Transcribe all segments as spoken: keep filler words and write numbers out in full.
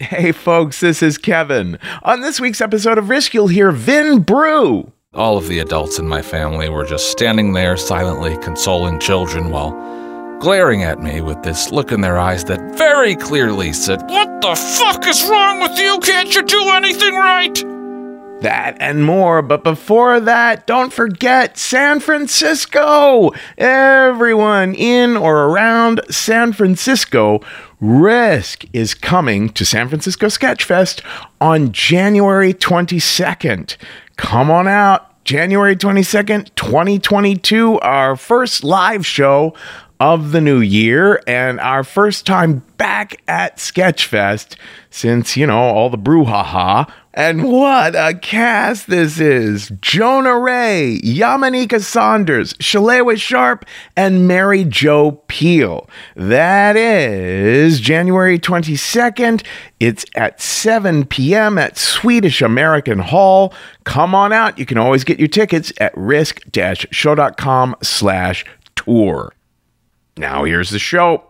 Hey folks, this is Kevin. On this week's episode of Risk, you'll hear Vin Brew. All of the adults in my family were just standing there silently consoling children while glaring at me with this look in their eyes that very clearly said, "What the fuck is wrong with you? Can't you do anything right?" That and more, but before that, don't forget San Francisco! Everyone in or around San Francisco, Risk is coming to San Francisco Sketchfest on January twenty-second. Come on out, January twenty-second, twenty twenty-two, our first live show of the new year and our first time back at Sketchfest since, you know, all the brouhaha. And what a cast this is! Jonah Ray, Yamaneika Saunders, Shalewa Sharp, and Mary Jo Pehl. That is January twenty-second. It's at seven p.m. at Swedish American Hall. Come on out. You can always get your tickets at risk-show.com slash tour. Now here's the show.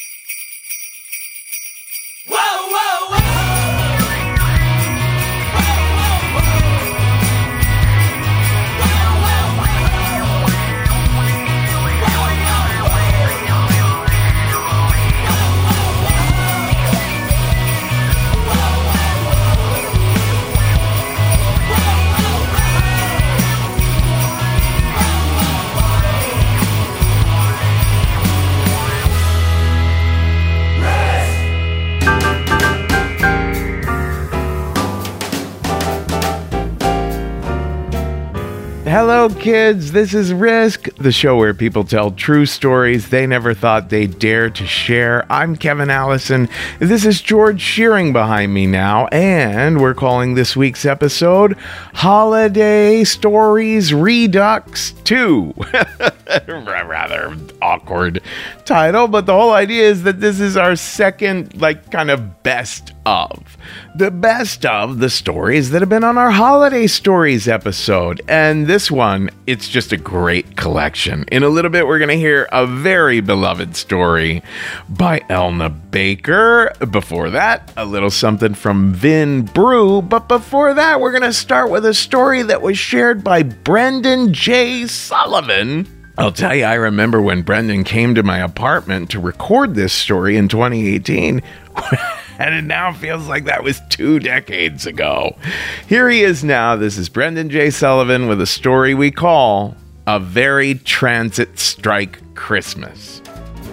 Hello, kids. This is Risk, the show where people tell true stories they never thought they'd dare to share. I'm Kevin Allison. This is George Shearing behind me now, and we're calling this week's episode Holiday Stories Redux two. Rather awkward title, but the whole idea is that this is our second, like, kind of best of. The best of the stories that have been on our Holiday Stories episode. And this one, it's just a great collection. In a little bit, we're going to hear a very beloved story by Elna Baker. Before that, a little something from Vin Brew. But before that, we're going to start with a story that was shared by Brendan J. Sullivan. I'll tell you, I remember when Brendan came to my apartment to record this story in twenty eighteen. And it now feels like that was two decades ago. Here he is now. This is Brendan J. Sullivan with a story we call A Very Transit Strike Christmas.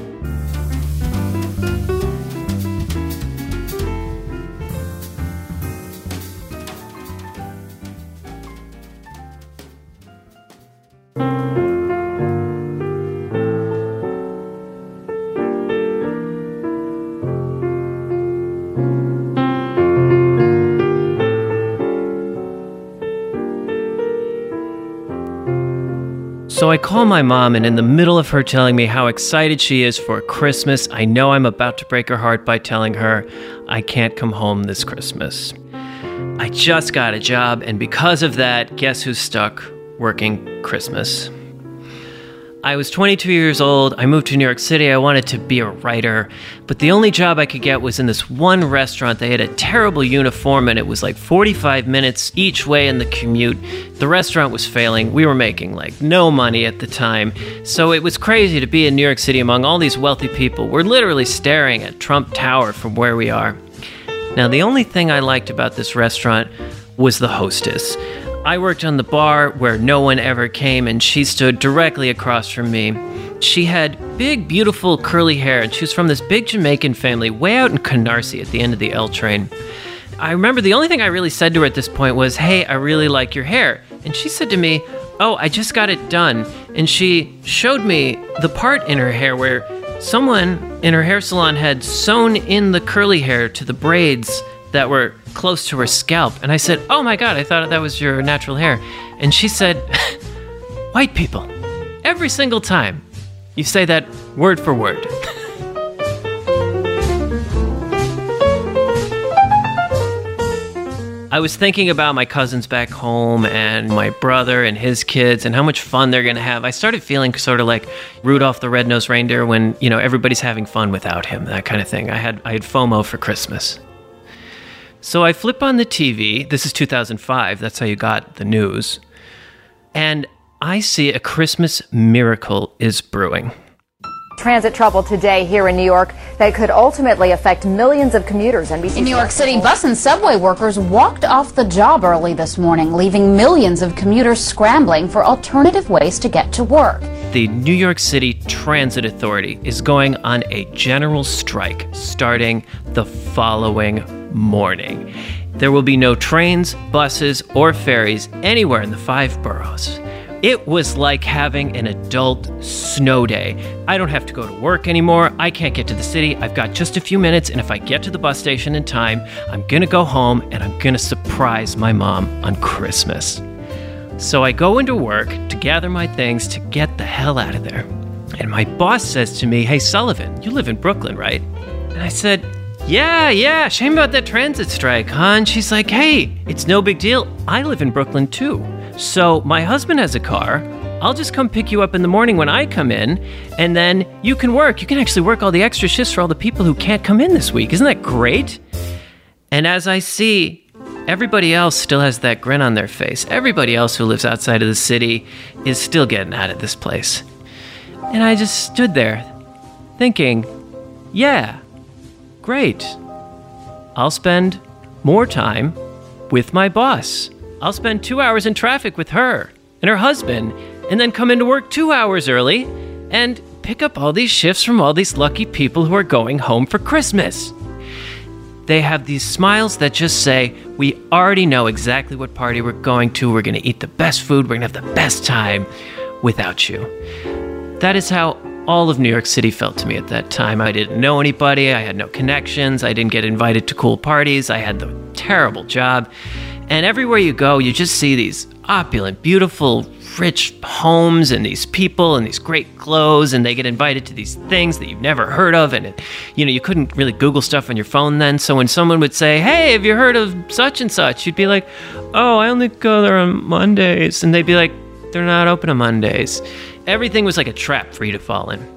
So I call my mom, and in the middle of her telling me how excited she is for Christmas, I know I'm about to break her heart by telling her I can't come home this Christmas. I just got a job, and because of that, guess who's stuck working Christmas? I was twenty-two years old. I moved to New York City. I wanted to be a writer, but the only job I could get was in this one restaurant. They had a terrible uniform, and it was like forty-five minutes each way in the commute. The restaurant was failing. We were making like no money at the time, so it was crazy to be in New York City among all these wealthy people. We're literally staring at Trump Tower from where we are. Now, the only thing I liked about this restaurant was the hostess. I worked on the bar where no one ever came, and she stood directly across from me. She had big, beautiful, curly hair, and she was from this big Jamaican family way out in Canarsie at the end of the L train. I remember the only thing I really said to her at this point was, "Hey, I really like your hair." And she said to me, "Oh, I just got it done." And she showed me the part in her hair where someone in her hair salon had sewn in the curly hair to the braids that were close to her scalp. And I said, "Oh my God, I thought that was your natural hair." And she said, "White people, every single time you say that word for word." I was thinking about my cousins back home and my brother and his kids and how much fun they're going to have. I started feeling sort of like Rudolph the Red-Nosed Reindeer when, you know, everybody's having fun without him, that kind of thing. I had I had FOMO for Christmas. So I flip on the T V. This is two thousand five. That's how you got the news. And I see a Christmas miracle is brewing. Transit trouble today here in New York that could ultimately affect millions of commuters. N B C in New York City, bus and subway workers walked off the job early this morning, leaving millions of commuters scrambling for alternative ways to get to work. The New York City Transit Authority is going on a general strike starting the following morning. There will be no trains, buses, or ferries anywhere in the five boroughs. It was like having an adult snow day. I don't have to go to work anymore. I can't get to the city. I've got just a few minutes, and if I get to the bus station in time, I'm gonna go home and I'm gonna surprise my mom on Christmas. So I go into work to gather my things to get the hell out of there. And my boss says to me, "Hey, Sullivan, you live in Brooklyn, right?" And I said, Yeah, yeah, shame about that transit strike, huh? And she's like, "Hey, it's no big deal. I live in Brooklyn too. So my husband has a car. I'll just come pick you up in the morning when I come in, and then you can work. You can actually work all the extra shifts for all the people who can't come in this week. Isn't that great?" And as I see, everybody else still has that grin on their face. Everybody else who lives outside of the city is still getting out of this place. And I just stood there thinking, yeah, great. I'll spend more time with my boss. I'll spend two hours in traffic with her and her husband, and then come into work two hours early and pick up all these shifts from all these lucky people who are going home for Christmas. They have these smiles that just say, we already know exactly what party we're going to. We're going to eat the best food. We're going to have the best time without you. That is how all of New York City felt to me at that time. I didn't know anybody. I had no connections. I didn't get invited to cool parties. I had the terrible job. And everywhere you go, you just see these opulent, beautiful, rich homes and these people and these great clothes, and they get invited to these things that you've never heard of. And, it, you know, you couldn't really Google stuff on your phone then. So when someone would say, "Hey, have you heard of such and such?" You'd be like, "Oh, I only go there on Mondays." And they'd be like, "They're not open on Mondays." Everything was like a trap for you to fall in.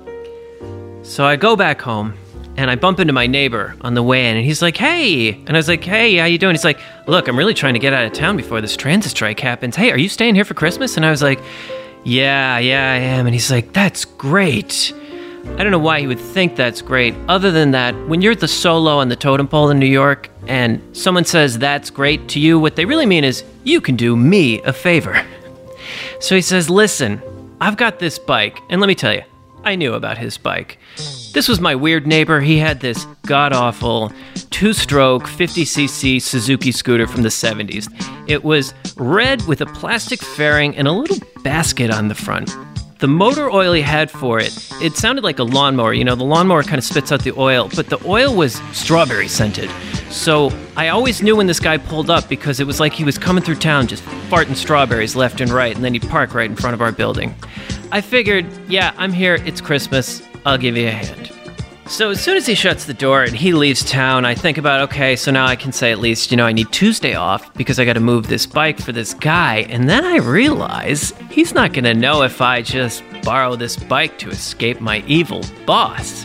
So I go back home, and I bump into my neighbor on the way in, and he's like, "Hey." And I was like, "Hey, how you doing?" He's like, "Look, I'm really trying to get out of town before this transit strike happens. Hey, are you staying here for Christmas?" And I was like, yeah, yeah, I am. And he's like, "That's great." I don't know why he would think that's great, other than that, when you're the solo on the totem pole in New York, and someone says that's great to you, what they really mean is, you can do me a favor. So he says, "Listen, I've got this bike," and let me tell you, I knew about his bike. This was my weird neighbor. He had this god-awful two-stroke fifty c c Suzuki scooter from the seventies. It was red with a plastic fairing and a little basket on the front. The motor oil he had for it, it sounded like a lawnmower. You know, the lawnmower kind of spits out the oil, but the oil was strawberry scented. So I always knew when this guy pulled up because it was like he was coming through town just farting strawberries left and right, and then he'd park right in front of our building. I figured, yeah, I'm here, it's Christmas, I'll give you a hand. So as soon as he shuts the door and he leaves town, I think about, okay, so now I can say at least, you know, I need Tuesday off because I got to move this bike for this guy. And then I realize he's not going to know if I just borrow this bike to escape my evil boss.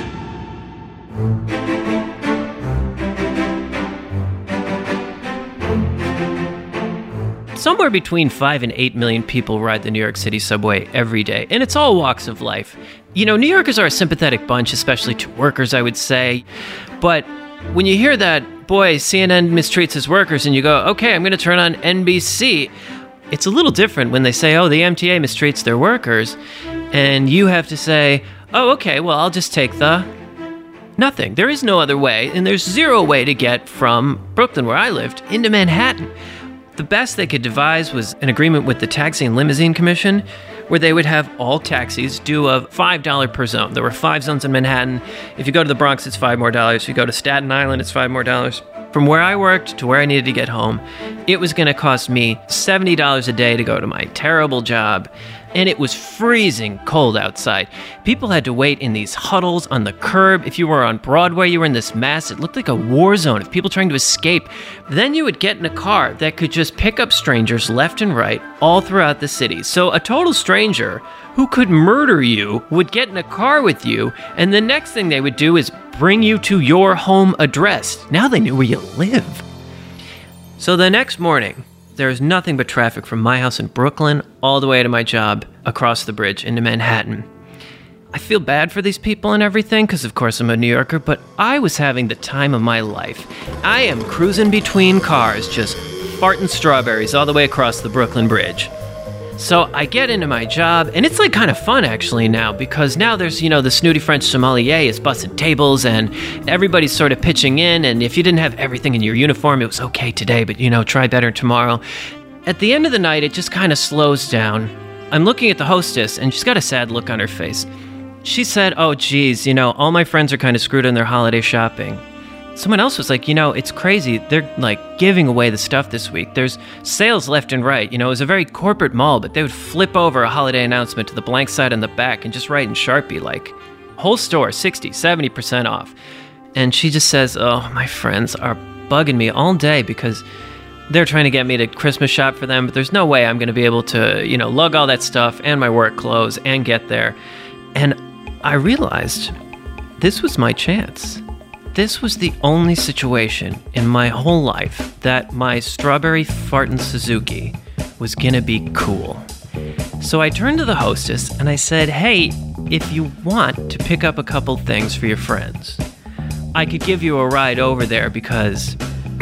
Somewhere between five and eight million people ride the New York City subway every day, and it's all walks of life. You know, New Yorkers are a sympathetic bunch, especially to workers, I would say. But when you hear that, boy, C N N mistreats his workers, and you go, okay, I'm going to turn on N B C, it's a little different when they say, oh, the M T A mistreats their workers, and you have to say, oh, okay, well, I'll just take the nothing. There is no other way, and there's zero way to get from Brooklyn, where I lived, into Manhattan. The best they could devise was an agreement with the Taxi and Limousine Commission, where they would have all taxis do a five dollars per zone. There were five zones in Manhattan. If you go to the Bronx, it's five more dollars. If you go to Staten Island, it's five more dollars. From where I worked to where I needed to get home, it was going to cost me seventy dollars a day to go to my terrible job. And it was freezing cold outside. People had to wait in these huddles on the curb. If you were on Broadway, you were in this mass. It looked like a war zone of people trying to escape. Then you would get in a car that could just pick up strangers left and right all throughout the city. So a total stranger who could murder you would get in a car with you, and the next thing they would do is bring you to your home address. Now they knew where you live. So the next morning, there was nothing but traffic from my house in Brooklyn all the way to my job across the bridge into Manhattan. I feel bad for these people and everything, because of course I'm a New Yorker, but I was having the time of my life. I am cruising between cars, just farting strawberries all the way across the Brooklyn Bridge. So I get into my job, and it's like kind of fun actually now, because now there's, you know, the snooty French sommelier is bussing tables, and everybody's sort of pitching in, and if you didn't have everything in your uniform, it was okay today, but, you know, try better tomorrow. At the end of the night, it just kind of slows down. I'm looking at the hostess, and she's got a sad look on her face. She said, oh, geez, you know, all my friends are kind of screwed on their holiday shopping. Someone else was like, you know, it's crazy. They're like giving away the stuff this week. There's sales left and right. You know, it was a very corporate mall, but they would flip over a holiday announcement to the blank side on the back and just write in Sharpie, like, whole store, sixty, seventy percent off. And she just says, oh, my friends are bugging me all day because they're trying to get me to Christmas shop for them, but there's no way I'm going to be able to, you know, lug all that stuff and my work clothes and get there. And I realized this was my chance. This was the only situation in my whole life that my strawberry fartin' Suzuki was gonna be cool. So I turned to the hostess and I said, hey, if you want to pick up a couple things for your friends, I could give you a ride over there because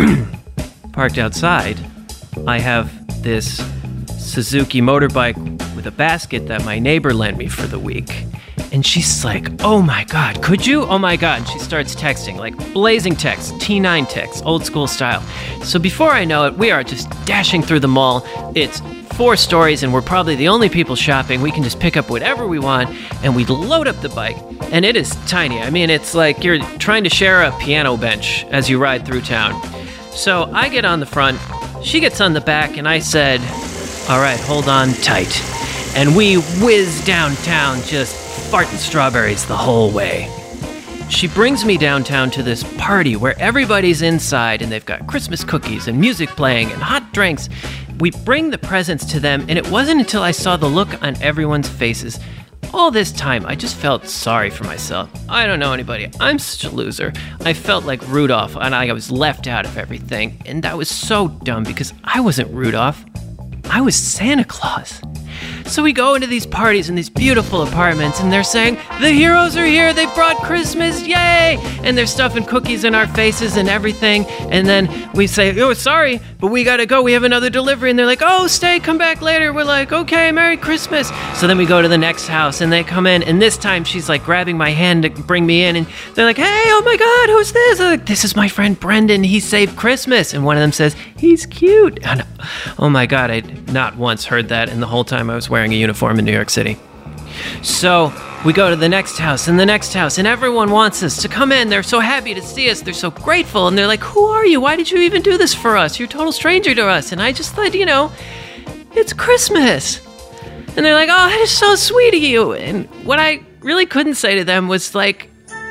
parked outside, I have this Suzuki motorbike with a basket that my neighbor lent me for the week. And she's like, oh my God, could you? Oh my God. And she starts texting, like blazing text, T nine text, old school style. So before I know it, we are just dashing through the mall. It's four stories and we're probably the only people shopping. We can just pick up whatever we want and we load up the bike. And it is tiny. I mean, it's like you're trying to share a piano bench as you ride through town. So I get on the front, she gets on the back, and I said, all right, hold on tight. And we whiz downtown, just farting strawberries the whole way. She brings me downtown to this party where everybody's inside and they've got Christmas cookies and music playing and hot drinks. We bring the presents to them, and it wasn't until I saw the look on everyone's faces. All this time, I just felt sorry for myself. I don't know anybody. I'm such a loser. I felt like Rudolph, and I was left out of everything. And that was so dumb because I wasn't Rudolph. I was Santa Claus. So we go into these parties in these beautiful apartments, and they're saying, the heroes are here, they brought Christmas, yay! And they're stuffing cookies in our faces and everything. And then we say, oh, sorry, but we gotta go, we have another delivery. And they're like, oh, stay, come back later. We're like, okay, Merry Christmas. So then we go to the next house, and they come in, and this time she's like grabbing my hand to bring me in, and they're like, hey, oh my God, who's this? I'm like, this is my friend Brendan, he saved Christmas. And one of them says, he's cute. And, oh my God, I'd not once heard that in the whole time I was wearing a uniform in New York City. So we go to the next house and the next house, and everyone wants us to come in. They're so happy to see us. They're so grateful. And they're like, who are you? Why did you even do this for us? You're a total stranger to us. And I just thought, you know, it's Christmas. And they're like, oh, that is so sweet of you. And what I really couldn't say to them was like,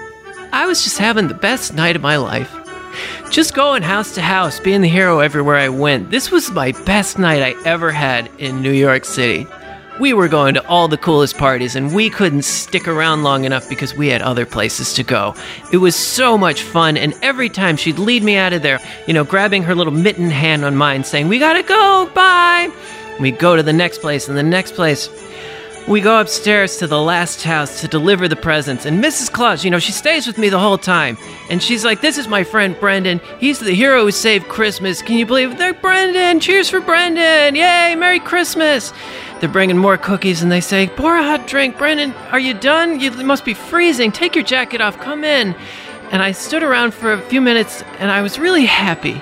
I was just having the best night of my life. Just going house to house, being the hero everywhere I went. This was my best night I ever had in New York City. We were going to all the coolest parties, and we couldn't stick around long enough because we had other places to go. It was so much fun, and every time she'd lead me out of there, you know, grabbing her little mitten hand on mine, saying, we gotta go, bye! We go to the next place and the next place. We go upstairs to the last house to deliver the presents, and Missus Claus, you know, she stays with me the whole time. And she's like, this is my friend Brendan. He's the hero who saved Christmas. Can you believe it? They're Brendan! Cheers for Brendan! Yay! Merry Christmas! They're bringing more cookies, and they say, pour a hot drink. Brendan, are you done? You must be freezing. Take your jacket off. Come in. And I stood around for a few minutes, and I was really happy.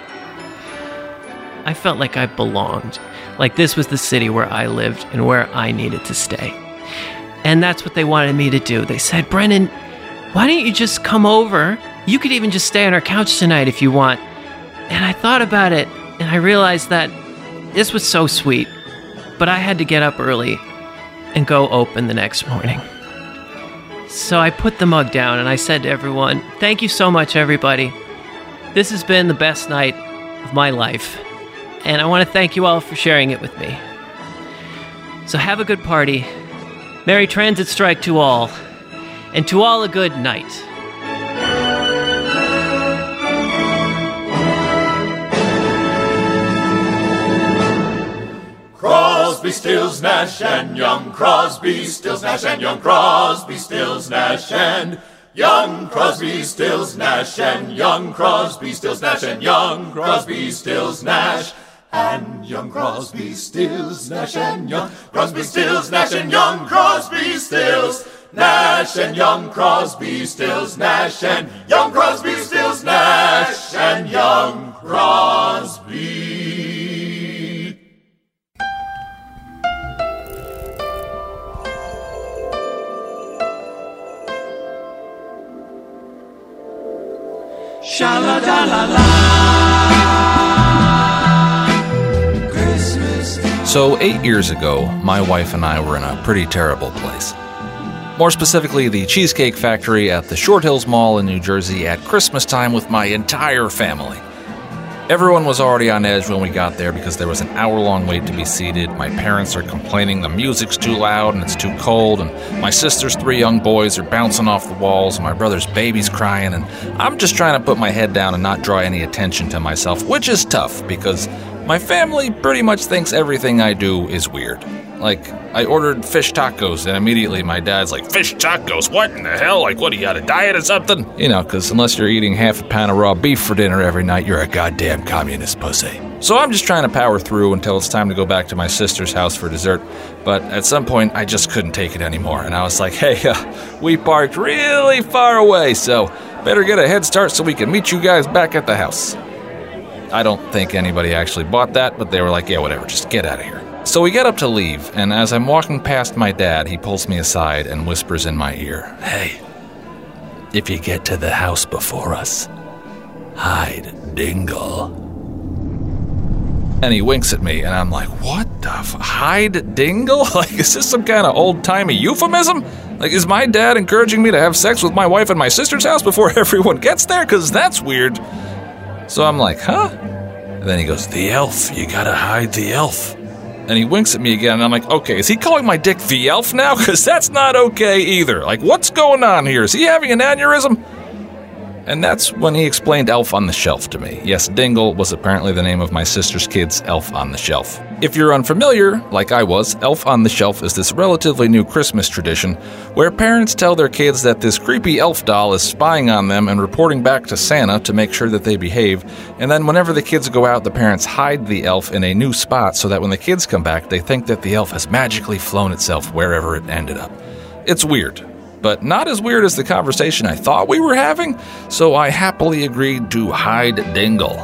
I felt like I belonged. Like this was the city where I lived and where I needed to stay. And that's what they wanted me to do. They said, Brendan, why don't you just come over? You could even just stay on our couch tonight if you want. And I thought about it, and I realized that this was so sweet. But I had to get up early and go open the next morning. So I put the mug down and I said to everyone, "Thank you so much, everybody. This has been the best night of my life, and I want to thank you all for sharing it with me. So have a good party. Merry Transit Strike to all, and to all a good night." Crosby, Stills, Nash and Young. Crosby, Stills, Nash and Young. Crosby, Stills, Nash and Young. Crosby, Stills, Nash and Young. Crosby, Stills, Nash and Young. Crosby, Stills, Nash and Young. Crosby, Stills, Nash and Young. Crosby, Stills, Nash and Young. Crosby, Stills, Nash and Young. Crosby, Stills, Nash and Young. Crosby, Stills, Nash and Young. Crosby. So, eight years ago, my wife and I were in a pretty terrible place. More specifically, the Cheesecake Factory at the Short Hills Mall in New Jersey at Christmas time with my entire family. Everyone was already on edge when we got there because there was an hour-long wait to be seated. My parents are complaining the music's too loud and it's too cold, and my sister's three young boys are bouncing off the walls, and my brother's baby's crying, and I'm just trying to put my head down and not draw any attention to myself, which is tough because my family pretty much thinks everything I do is weird. Like, I ordered fish tacos, and immediately my dad's like, "Fish tacos? What in the hell? Like, what, do you got a diet or something?" You know, because unless you're eating half a pound of raw beef for dinner every night, you're a goddamn communist pussy. So I'm just trying to power through until it's time to go back to my sister's house for dessert. But at some point, I just couldn't take it anymore, and I was like, "Hey, uh, we parked really far away, so better get a head start so we can meet you guys back at the house." I don't think anybody actually bought that, but they were like, "Yeah, whatever, just get out of here." So we get up to leave, and as I'm walking past my dad, he pulls me aside and whispers in my ear, "Hey, if you get to the house before us, hide Dingle." And he winks at me, and I'm like, "What the f- hide Dingle? Like, is this some kind of old-timey euphemism? Like, is my dad encouraging me to have sex with my wife at my sister's house before everyone gets there? Because that's weird." So I'm like, "Huh?" And then he goes, "The elf, you gotta hide the elf." And he winks at me again, and I'm like, okay, is he calling my dick the elf now? Because that's not okay either. Like, what's going on here? Is he having an aneurysm? And that's when he explained Elf on the Shelf to me. Yes, Dingle was apparently the name of my sister's kid's Elf on the Shelf. If you're unfamiliar, like I was, Elf on the Shelf is this relatively new Christmas tradition where parents tell their kids that this creepy elf doll is spying on them and reporting back to Santa to make sure that they behave, and then whenever the kids go out, the parents hide the elf in a new spot so that when the kids come back, they think that the elf has magically flown itself wherever it ended up. It's weird, but not as weird as the conversation I thought we were having, so I happily agreed to hide Dingle.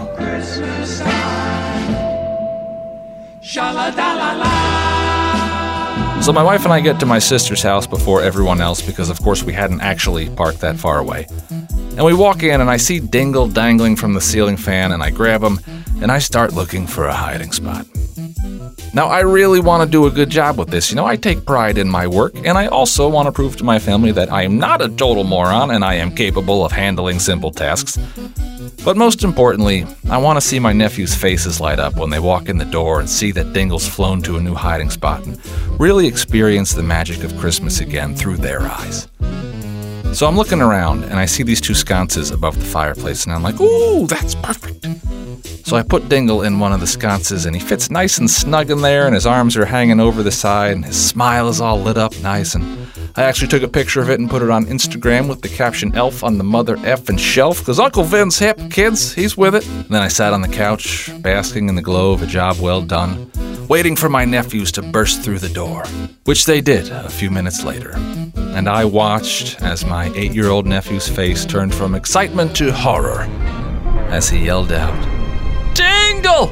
So my wife and I get to my sister's house before everyone else because, of course, we hadn't actually parked that far away. And we walk in, and I see Dingle dangling from the ceiling fan, and I grab him, and I start looking for a hiding spot. Now, I really want to do a good job with this. You know, I take pride in my work, and I also want to prove to my family that I am not a total moron and I am capable of handling simple tasks. But most importantly, I want to see my nephews' faces light up when they walk in the door and see that Dingle's flown to a new hiding spot and really experience the magic of Christmas again through their eyes. So I'm looking around, and I see these two sconces above the fireplace, and I'm like, ooh, that's perfect. So I put Dingle in one of the sconces, and he fits nice and snug in there, and his arms are hanging over the side, and his smile is all lit up nice, and I actually took a picture of it and put it on Instagram with the caption, "Elf on the mother effing shelf," because Uncle Vin's hip, kids, he's with it. And then I sat on the couch, basking in the glow of a job well done, waiting for my nephews to burst through the door, which they did a few minutes later. And I watched as my eight-year-old nephew's face turned from excitement to horror as he yelled out, "Dingle!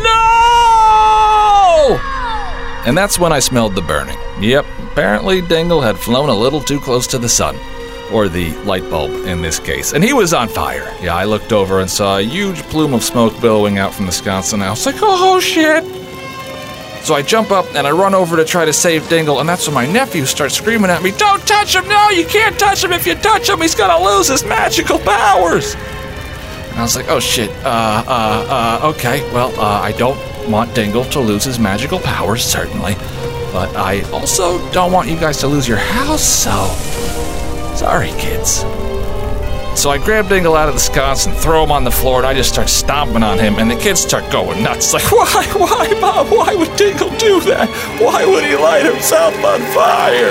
No!" And that's when I smelled the burning. Yep, apparently Dingle had flown a little too close to the sun. Or the light bulb, in this case. And he was on fire. Yeah, I looked over and saw a huge plume of smoke billowing out from the sconce, and I was like, oh, shit! So I jump up and I run over to try to save Dingle, and that's when my nephew starts screaming at me, "Don't touch him! No, you can't touch him! If you touch him, he's gonna lose his magical powers!" And I was like, oh shit, uh, uh, uh, okay, well, uh, I don't want Dingle to lose his magical powers, certainly, but I also don't want you guys to lose your house, so sorry, kids. So I grab Dingle out of the sconce and throw him on the floor, and I just start stomping on him, and the kids start going nuts. Like, why, why, Mom, why would Dingle do that? Why would he light himself on fire?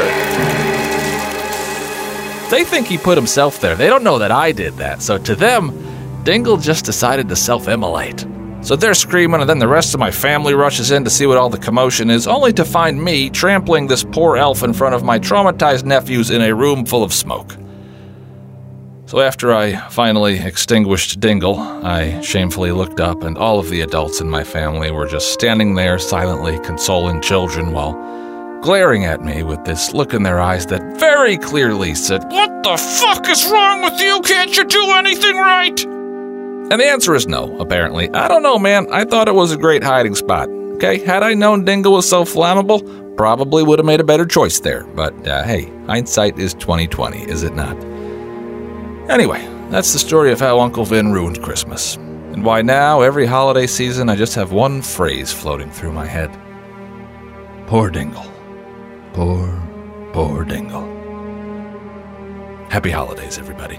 They think he put himself there. They don't know that I did that. So to them, Dingle just decided to self-immolate. So they're screaming, and then the rest of my family rushes in to see what all the commotion is, only to find me trampling this poor elf in front of my traumatized nephews in a room full of smoke. So after I finally extinguished Dingle, I shamefully looked up, and all of the adults in my family were just standing there silently consoling children while glaring at me with this look in their eyes that very clearly said, "What the fuck is wrong with you? Can't you do anything right?" And the answer is no, apparently. I don't know, man. I thought it was a great hiding spot. Okay, had I known Dingle was so flammable, probably would have made a better choice there. But uh, hey, hindsight is twenty twenty, is it not? Anyway, that's the story of how Uncle Vin ruined Christmas. And why now, every holiday season, I just have one phrase floating through my head. Poor Dingle. Poor, poor Dingle. Happy holidays, everybody.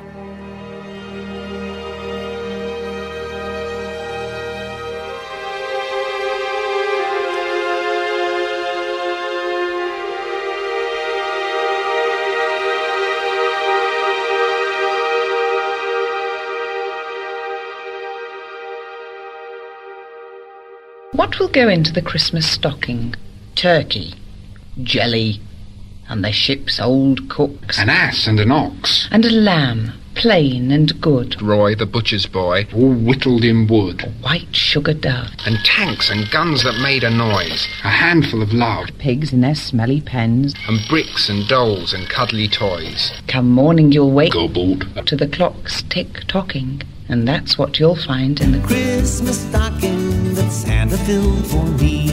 What will go into the Christmas stocking? Turkey, jelly, and the ship's old cooks. An ass and an ox. And a lamb, plain and good. Roy the butcher's boy, all whittled in wood. A white sugar dove. And tanks and guns that made a noise. A handful of love. Pigs in their smelly pens. And bricks and dolls and cuddly toys. Come morning you'll wake Gobbled. to the clocks tick-tocking. And that's what you'll find in the Christmas stocking that Santa filled for me.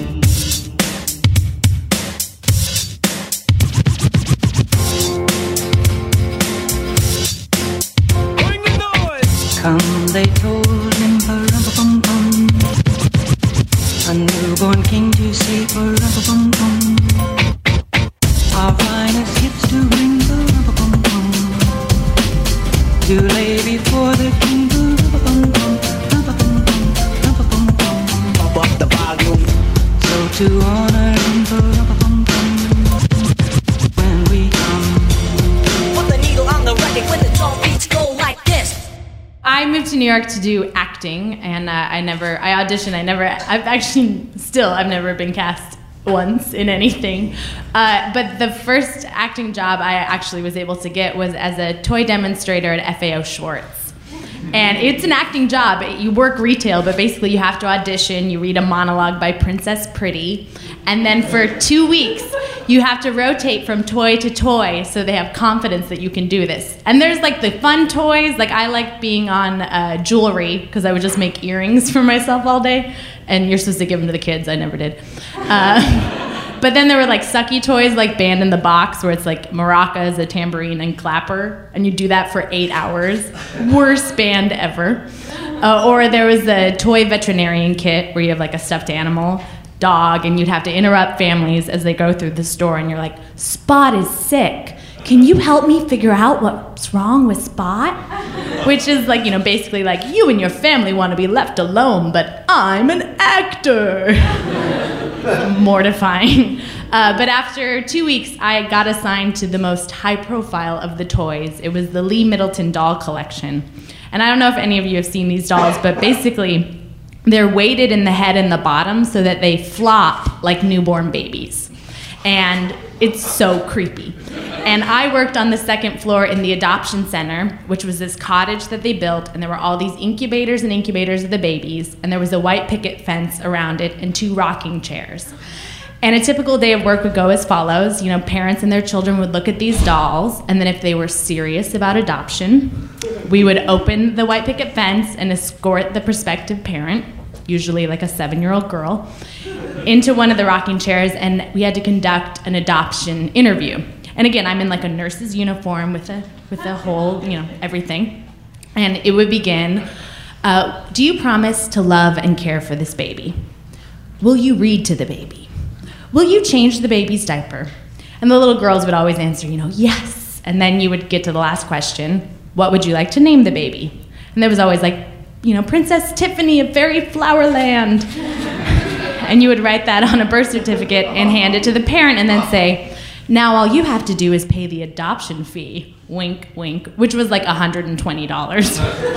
Bring the noise! Come, they told him, pa-rum-pa-pum-pum, a newborn king to see, pa-rum-pa-pum-pum. Our finest gifts to bring, pa-rum-pa-pum-pum, to lay before the king. To honor him, when we come. Put the needle on the record when the drum beats go like this. I moved to New York to do acting, and uh, I never, I auditioned, I never, I've actually, still, I've never been cast once in anything. Uh, but the first acting job I actually was able to get was as a toy demonstrator at F A O Schwartz. And it's an acting job. You work retail, but basically you have to audition. You read a monologue by Princess Pretty. And then for two weeks, you have to rotate from toy to toy so they have confidence that you can do this. And there's like the fun toys. Like I like being on uh, jewelry because I would just make earrings for myself all day. And you're supposed to give them to the kids. I never did. Uh, But then there were like sucky toys like Band in the Box where it's like maracas, a tambourine, and clapper. And you do that for eight hours. Worst band ever. Uh, or there was the toy veterinarian kit where you have like a stuffed animal, dog, and you'd have to interrupt families as they go through the store and you're like, Spot is sick. Can you help me figure out what's wrong with Spot? Which is like, you know, basically like, you and your family want to be left alone, but I'm an actor. Mortifying. Uh, but after two weeks, I got assigned to the most high profile of the toys. It was the Lee Middleton doll collection. And I don't know if any of you have seen these dolls, but basically they're weighted in the head and the bottom so that they flop like newborn babies. And it's so creepy. And I worked on the second floor in the adoption center, which was this cottage that they built, and there were all these incubators and incubators of the babies, and there was a white picket fence around it and two rocking chairs. And a typical day of work would go as follows. You know, parents and their children would look at these dolls, and then if they were serious about adoption, we would open the white picket fence and escort the prospective parent usually like a seven-year-old girl, into one of the rocking chairs, and we had to conduct an adoption interview. And again, I'm in like a nurse's uniform with a with a whole, you know, everything. And it would begin, uh, do you promise to love and care for this baby? Will you read to the baby? Will you change the baby's diaper? And the little girls would always answer, you know, yes. And then you would get to the last question, what would you like to name the baby? And there was always like, you know, Princess Tiffany of Fairy Flowerland. And you would write that on a birth certificate and hand it to the parent and then say, now all you have to do is pay the adoption fee, wink, wink, which was like one hundred twenty dollars.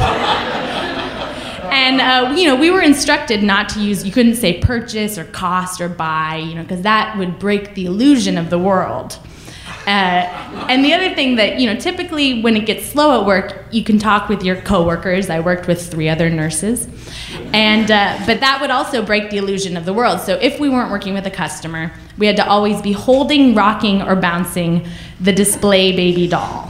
And, uh, you know, we were instructed not to use, you couldn't say purchase or cost or buy, you know, because that would break the illusion of the world. Uh, and the other thing that, you know, typically when it gets slow at work, you can talk with your coworkers. I worked with three other nurses. And, uh, but that would also break the illusion of the world. So if we weren't working with a customer, we had to always be holding, rocking, or bouncing the display baby doll.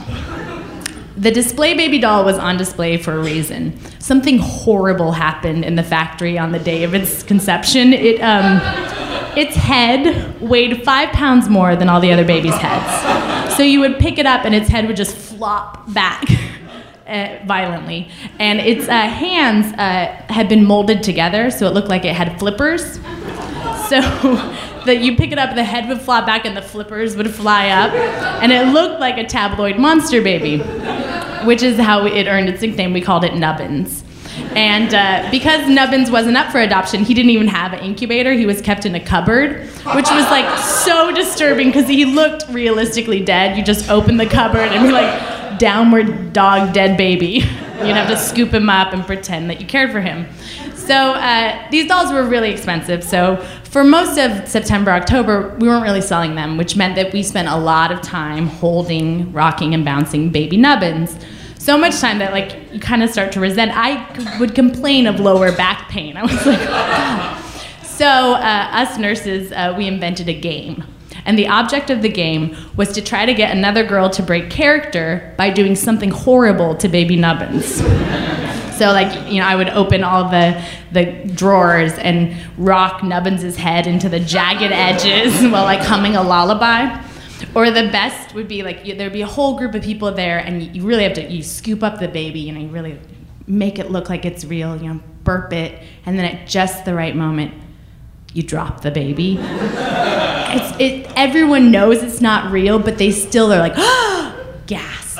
The display baby doll was on display for a reason. Something horrible happened in the factory on the day of its conception. It, um, its head weighed five pounds more than all the other babies' heads. So you would pick it up and its head would just flop back uh, violently. And its uh, hands uh, had been molded together so it looked like it had flippers. So that you pick it up, the head would flop back and the flippers would fly up. And it looked like a tabloid monster baby, which is how it earned its nickname. We called it Nubbins. And uh, because Nubbins wasn't up for adoption, he didn't even have an incubator. He was kept in a cupboard, which was like so disturbing because he looked realistically dead. You just open the cupboard and be like, downward dog, dead baby. You'd have to scoop him up and pretend that you cared for him. So uh, these dolls were really expensive. So for most of September, October, we weren't really selling them, which meant that we spent a lot of time holding, rocking, and bouncing baby Nubbins. So much time that like you kind of start to resent. I c- would complain of lower back pain. I was like, oh. So uh, us nurses, uh, we invented a game. And the object of the game was to try to get another girl to break character by doing something horrible to baby Nubbins. So like, you know, I would open all the the drawers and rock Nubbins' head into the jagged edges while like humming a lullaby. Or the best would be like, you, there'd be a whole group of people there and you, you really have to, you scoop up the baby, you know, you really make it look like it's real, you know, burp it, and then at just the right moment, you drop the baby. It's, it, everyone knows it's not real, but they still are like, oh, gasp.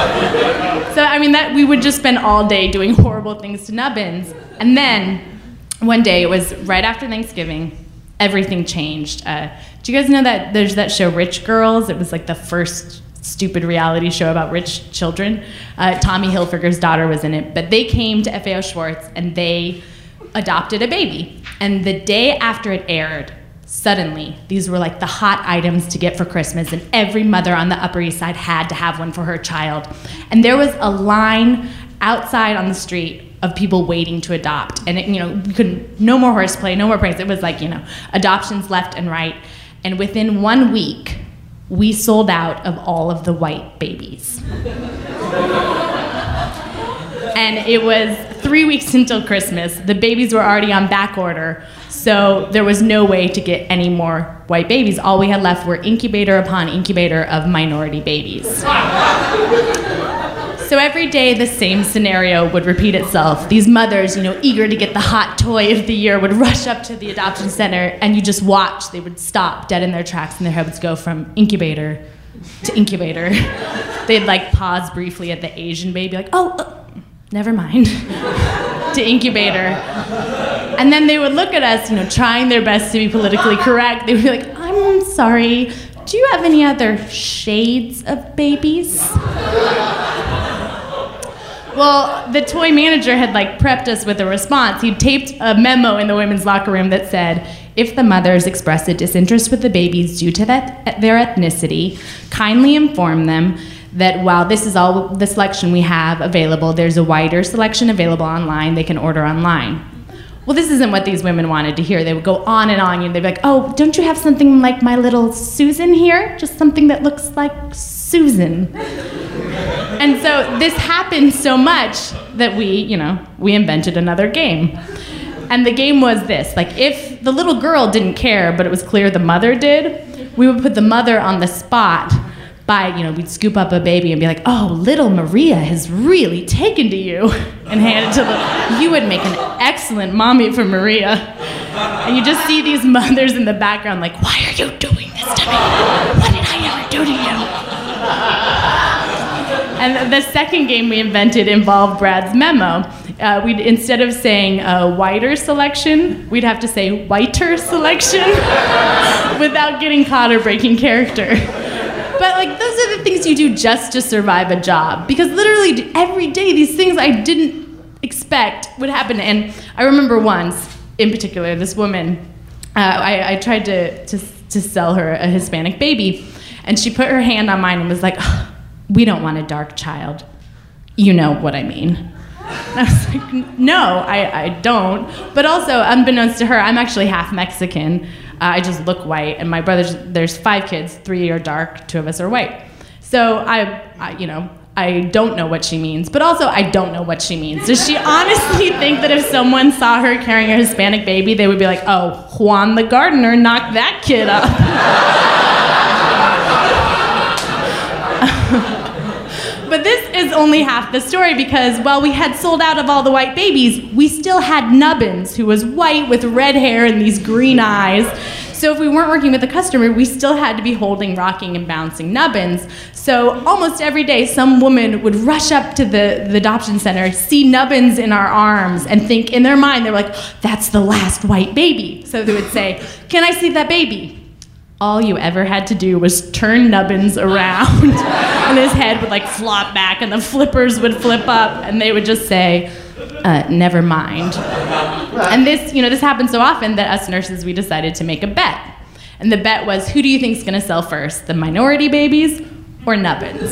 So, I mean, that we would just spend all day doing horrible things to Nubbins. And then one day, it was right after Thanksgiving, everything changed. Uh, do you guys know that there's that show Rich Girls? It was like the first stupid reality show about rich children. Uh, Tommy Hilfiger's daughter was in it. But they came to F A O Schwartz and they adopted a baby. And the day after it aired, suddenly, these were like the hot items to get for Christmas, and every mother on the Upper East Side had to have one for her child. And there was a line outside on the street of people waiting to adopt. And it, you know, we couldn't, no more horseplay, no more praise. It was like, you know, adoptions left and right. And within one week, we sold out of all of the white babies. And it was three weeks until Christmas. The babies were already on back order, so there was no way to get any more white babies. All we had left were incubator upon incubator of minority babies. So every day the same scenario would repeat itself. These mothers, you know, eager to get the hot toy of the year, would rush up to the adoption center, and you just watch. They would stop dead in their tracks, and their heads would go from incubator to incubator. They'd like pause briefly at the Asian baby, like, oh, uh, never mind, to incubator. And then they would look at us, you know, trying their best to be politically correct. They would be like, I'm sorry, do you have any other shades of babies? Well, the toy manager had like prepped us with a response. He'd taped a memo in the women's locker room that said, if the mothers express a disinterest with the babies due to that, their ethnicity, kindly inform them that while this is all the selection we have available, there's a wider selection available online. They can order online. Well, this isn't what these women wanted to hear. They would go on and on, and they'd be like, oh, don't you have something like my little Susan here? Just something that looks like Susan. And so this happened so much that we, you know, we invented another game. And the game was this, like if the little girl didn't care, but it was clear the mother did, we would put the mother on the spot by, you know, we'd scoop up a baby and be like, oh, little Maria has really taken to you, and hand it to the, you would make an excellent mommy for Maria. And you just see these mothers in the background like, why are you doing this to me? What did I ever do to you? And the second game we invented involved Brad's memo. Uh, we'd, instead of saying uh, whiter selection, we'd have to say whiter selection without getting caught or breaking character. But like those are the things you do just to survive a job. Because literally every day these things I didn't expect would happen. And I remember once, in particular, this woman, uh, I, I tried to, to, to sell her a Hispanic baby. And she put her hand on mine and was like, oh, we don't want a dark child. You know what I mean. And I was like, no, I, I don't. But also, unbeknownst to her, I'm actually half Mexican. Uh, I just look white, and my brothers, there's five kids, three are dark, two of us are white. So I, I, you know, I don't know what she means, but also I don't know what she means. Does she honestly think that if someone saw her carrying a Hispanic baby, they would be like, oh, Juan the gardener knocked that kid up? But this is only half the story, because while we had sold out of all the white babies, we still had Nubbins, who was white with red hair and these green eyes. So if we weren't working with a customer, we still had to be holding, rocking, and bouncing Nubbins. So almost every day, some woman would rush up to the, the adoption center, see Nubbins in our arms, and think in their mind, they're like, that's the last white baby. So they would say, can I see that baby? All you ever had to do was turn Nubbins around, and his head would like flop back, and the flippers would flip up, and they would just say, uh, never mind. And this, you know, this happened so often that us nurses, we decided to make a bet. And the bet was, who do you think is gonna sell first, the minority babies or Nubbins?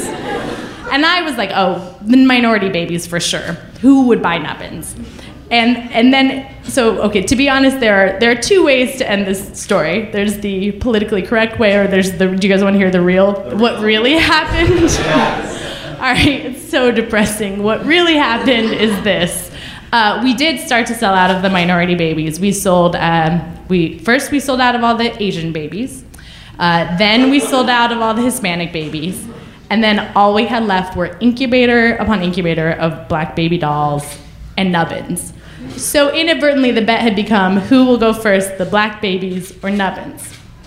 And I was like, oh, the minority babies for sure. Who would buy Nubbins? And and then, so, okay, to be honest, there are there are two ways to end this story. There's the politically correct way, or there's the, do you guys want to hear the real, what really happened? Yes. All right, it's so depressing. What really happened is this. Uh, we did start to sell out of the minority babies. We sold, um, we first we sold out of all the Asian babies. Uh, then we sold out of all the Hispanic babies. And then all we had left were incubator upon incubator of black baby dolls and Nubbins. So inadvertently, the bet had become, who will go first, the black babies or Nubbins?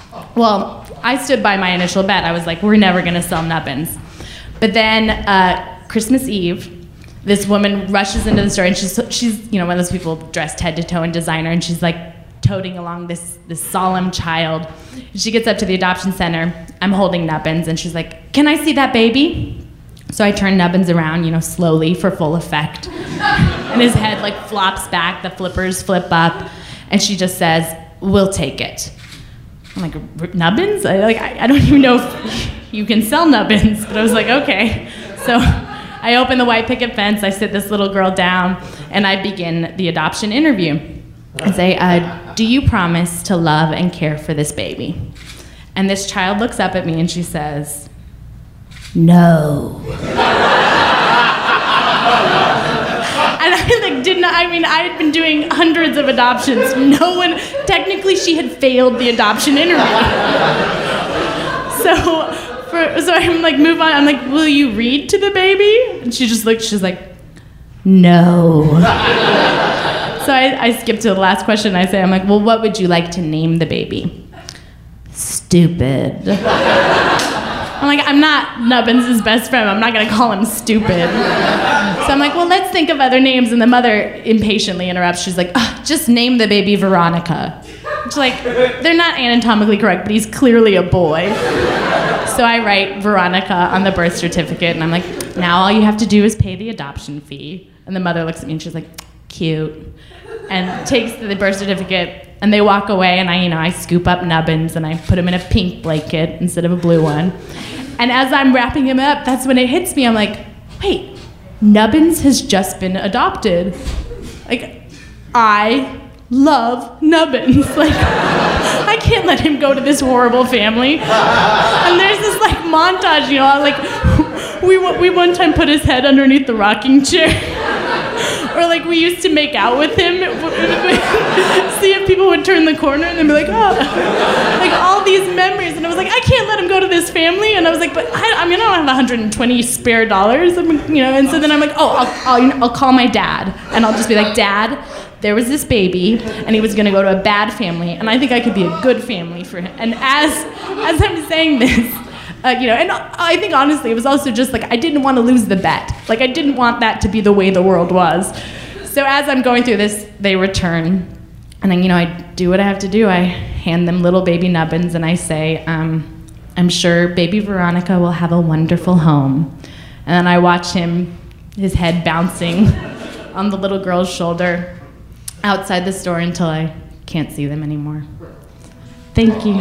Well, I stood by my initial bet. I was like, we're never gonna sell Nubbins. But then uh, Christmas Eve, this woman rushes into the store, and she's, she's you know, one of those people dressed head to toe in designer, and she's like toting along this, this solemn child. She gets up to the adoption center. I'm holding Nubbins, and she's like, can I see that baby? So I turn Nubbins around, you know, slowly for full effect. And his head like flops back, the flippers flip up, and she just says, we'll take it. I'm like, Nubbins? I, like, I, I don't even know if you can sell Nubbins, but I was like, okay. So I open the white picket fence, I sit this little girl down, and I begin the adoption interview. I say, uh, do you promise to love and care for this baby? And this child looks up at me and she says, no. And I like did not, I mean, I had been doing hundreds of adoptions. No one, technically she had failed the adoption interview. So, for, so I'm like, move on. I'm like, will you read to the baby? And she just looked, she's like, no. So I, I skipped to the last question. I say, I'm like, well, what would you like to name the baby? Stupid. I'm like, I'm not Nubbins' best friend. I'm not gonna call him stupid. So I'm like, well, let's think of other names. And the mother impatiently interrupts. She's like, oh, just name the baby Veronica. She's like, they're not anatomically correct, but he's clearly a boy. So I write Veronica on the birth certificate, and I'm like, now all you have to do is pay the adoption fee. And the mother looks at me and she's like, cute. And takes the birth certificate, and they walk away, and I, you know, I scoop up Nubbins and I put him in a pink blanket instead of a blue one. And as I'm wrapping him up, that's when it hits me. I'm like, wait, Nubbins has just been adopted. Like, I love Nubbins. Like, I can't let him go to this horrible family. And there's this like montage, you know, like we we one time put his head underneath the rocking chair. Or like like we used to make out with him. See if people would turn the corner and they'd be like, oh, like all these memories. And I was like, I can't let him go to this family. And I was like, but I, I mean, I don't have one hundred twenty spare dollars. I mean, you know. And so then I'm like, oh, I'll, I'll, you know, I'll call my dad, and I'll just be like, Dad, there was this baby, and he was going to go to a bad family, and I think I could be a good family for him. And as as I'm saying this, uh, you know, and I think honestly, it was also just like I didn't want to lose the bet. Like I didn't want that to be the way the world was. So as I'm going through this, they return, and then, you know, I do what I have to do. I hand them little baby nubbins, and I say, um, I'm sure baby Veronica will have a wonderful home. And then I watch him, his head bouncing on the little girl's shoulder outside the store until I can't see them anymore. Thank you.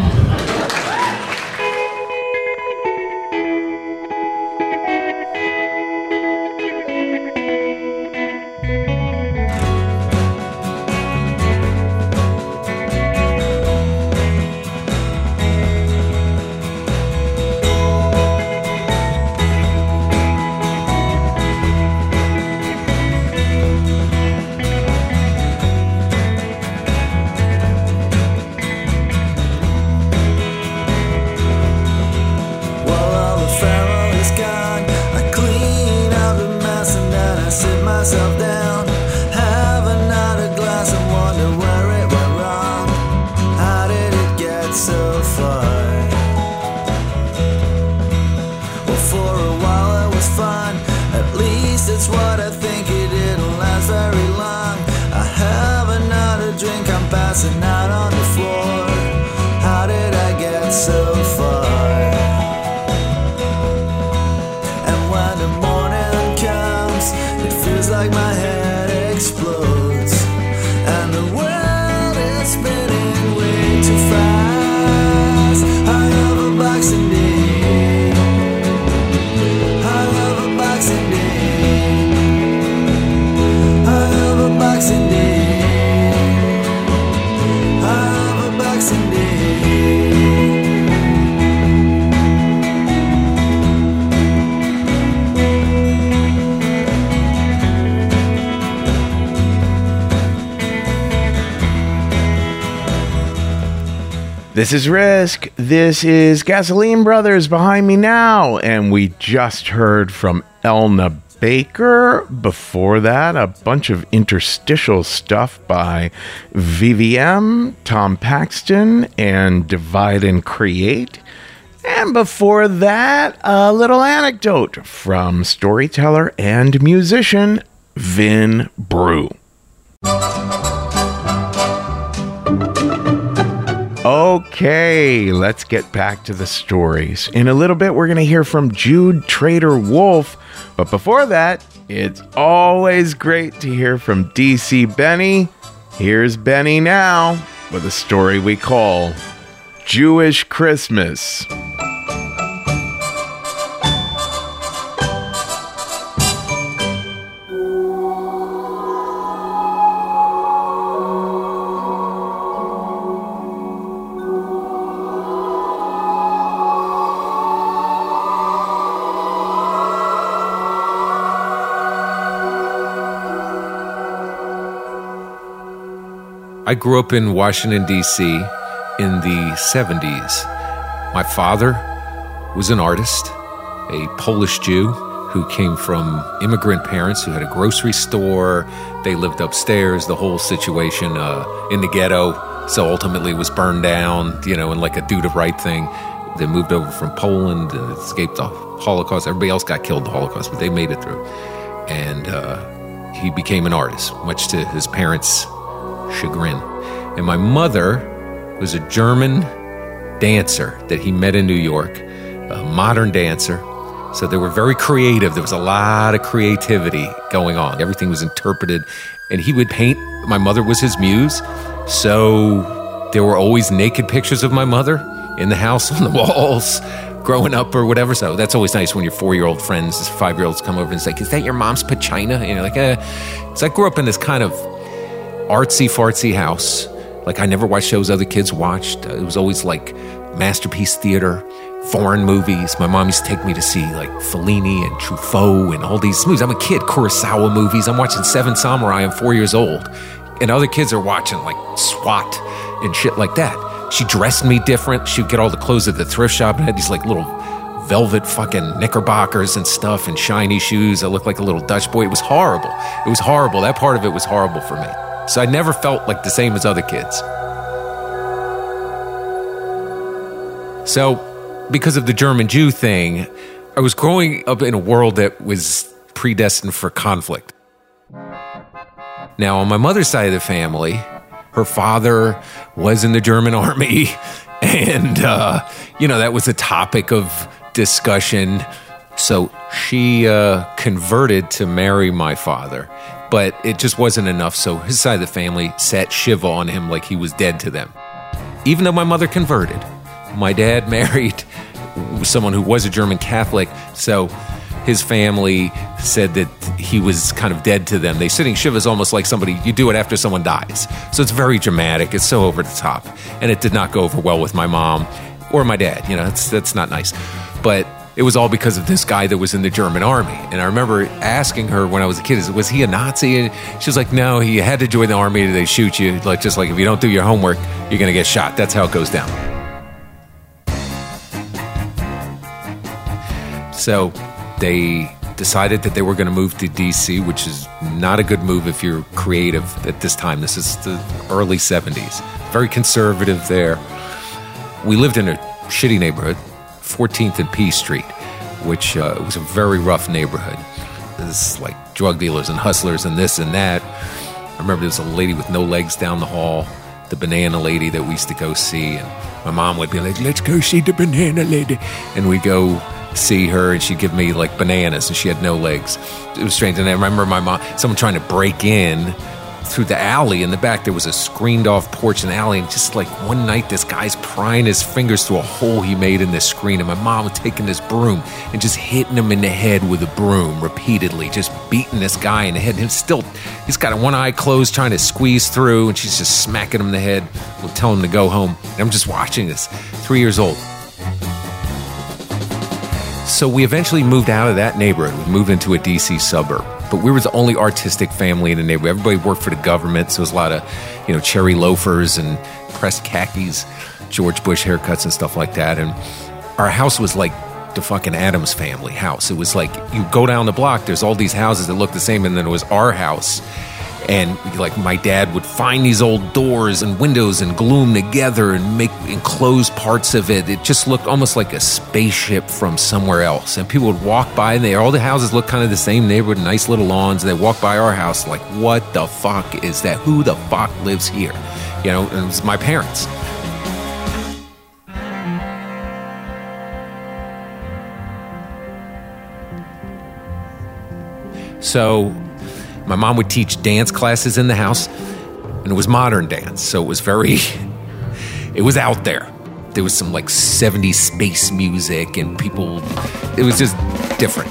This is Risk. This is Gasoline Brothers behind me now. And we just heard from Elna Baker. Before that, a bunch of interstitial stuff by V V M, Tom Paxton, and Divide and Create. And before that, a little anecdote from storyteller and musician Vin Brew. Okay, let's get back to the stories. In a little bit, we're going to hear from Jude Trader Wolf. But before that, it's always great to hear from D C Benny. Here's Benny now with a story we call Jewish Christmas. I grew up in Washington, D C in the seventies. My father was an artist, a Polish Jew who came from immigrant parents who had a grocery store. They lived upstairs, the whole situation uh, in the ghetto. So ultimately it was burned down, you know, and like a do the right thing. They moved over from Poland and escaped the Holocaust. Everybody else got killed in the Holocaust, but they made it through. And uh, he became an artist, much to his parents' chagrin. And my mother was a German dancer that he met in New York, a modern dancer. So they were very creative. There was a lot of creativity going on. Everything was interpreted. And he would paint. My mother was his muse. So there were always naked pictures of my mother in the house on the walls growing up or whatever. So that's always nice when your four-year-old friends, five-year-olds come over and say, is that your mom's pachina? And you're like, eh. So I grew up in this kind of artsy-fartsy house. Like I never watched shows other kids watched. It was always like Masterpiece Theater, foreign movies. My mom used to take me to see like Fellini and Truffaut and all these movies. I'm a kid, Kurosawa movies. I'm watching Seven Samurai. I'm four years old. And other kids are watching like SWAT and shit like that. She dressed me different. She'd get all the clothes at the thrift shop and had these like little velvet fucking knickerbockers and stuff and shiny shoes. I looked like a little Dutch boy. It was horrible. It was horrible. That part of it was horrible for me. So I never felt like the same as other kids. So because of the German Jew thing, I was growing up in a world that was predestined for conflict. Now, on my mother's side of the family, her father was in the German army, and, uh, you know, that was a topic of discussion. So she uh, converted to marry my father, but it just wasn't enough. So his side of the family set Shiva on him like he was dead to them. Even though my mother converted, my dad married someone who was a German Catholic, so his family said that he was kind of dead to them. They sitting Shiva is almost like somebody, you do it after someone dies. So it's very dramatic. It's so over the top. And it did not go over well with my mom or my dad. You know, it's, that's not nice. But it was all because of this guy that was in the German army. And I remember asking her when I was a kid, was he a Nazi? And she was like, no, he had to join the army. They shoot you. Like, just like if you don't do your homework, you're going to get shot. That's how it goes down. So they decided that they were going to move to D C, which is not a good move if you're creative at this time. This is the early seventies. Very conservative there. We lived in a shitty neighborhood, fourteenth and P Street, which uh, was a very rough neighborhood. There's like drug dealers and hustlers and this and that. I remember there was a lady with no legs down the hall, the banana lady that we used to go see. And my mom would be like, let's go see the banana lady. And we'd go see her, and she'd give me like bananas, and she had no legs. It was strange. And I remember my mom, someone trying to break in through the alley in the back. There was a screened off porch in the alley, and just like one night this guy's prying his fingers through a hole he made in this screen, and my mom was taking this broom and just hitting him in the head with a broom repeatedly, just beating this guy in the head. And still, he's got one eye closed trying to squeeze through, and she's just smacking him in the head, telling him to go home. And I'm just watching this, three years old. So we eventually moved out of that neighborhood. We moved into a D C suburb. But we were the only artistic family in the neighborhood. Everybody worked for the government, so there was a lot of, you know, cherry loafers and pressed khakis, George Bush haircuts and stuff like that. And our house was like the fucking Addams Family house. It was like, you go down the block, there's all these houses that look the same, and then it was our house. And like my dad would find these old doors and windows and glue them together and make enclose parts of it. It just looked almost like a spaceship from somewhere else. And people would walk by, and they, all the houses looked kind of the same neighborhood, nice little lawns. And they walk by our house like, what the fuck is that? Who the fuck lives here? You know, and it was my parents. So my mom would teach dance classes in the house, and it was modern dance, so it was very, it was out there. There was some like seventies space music, and people, it was just different.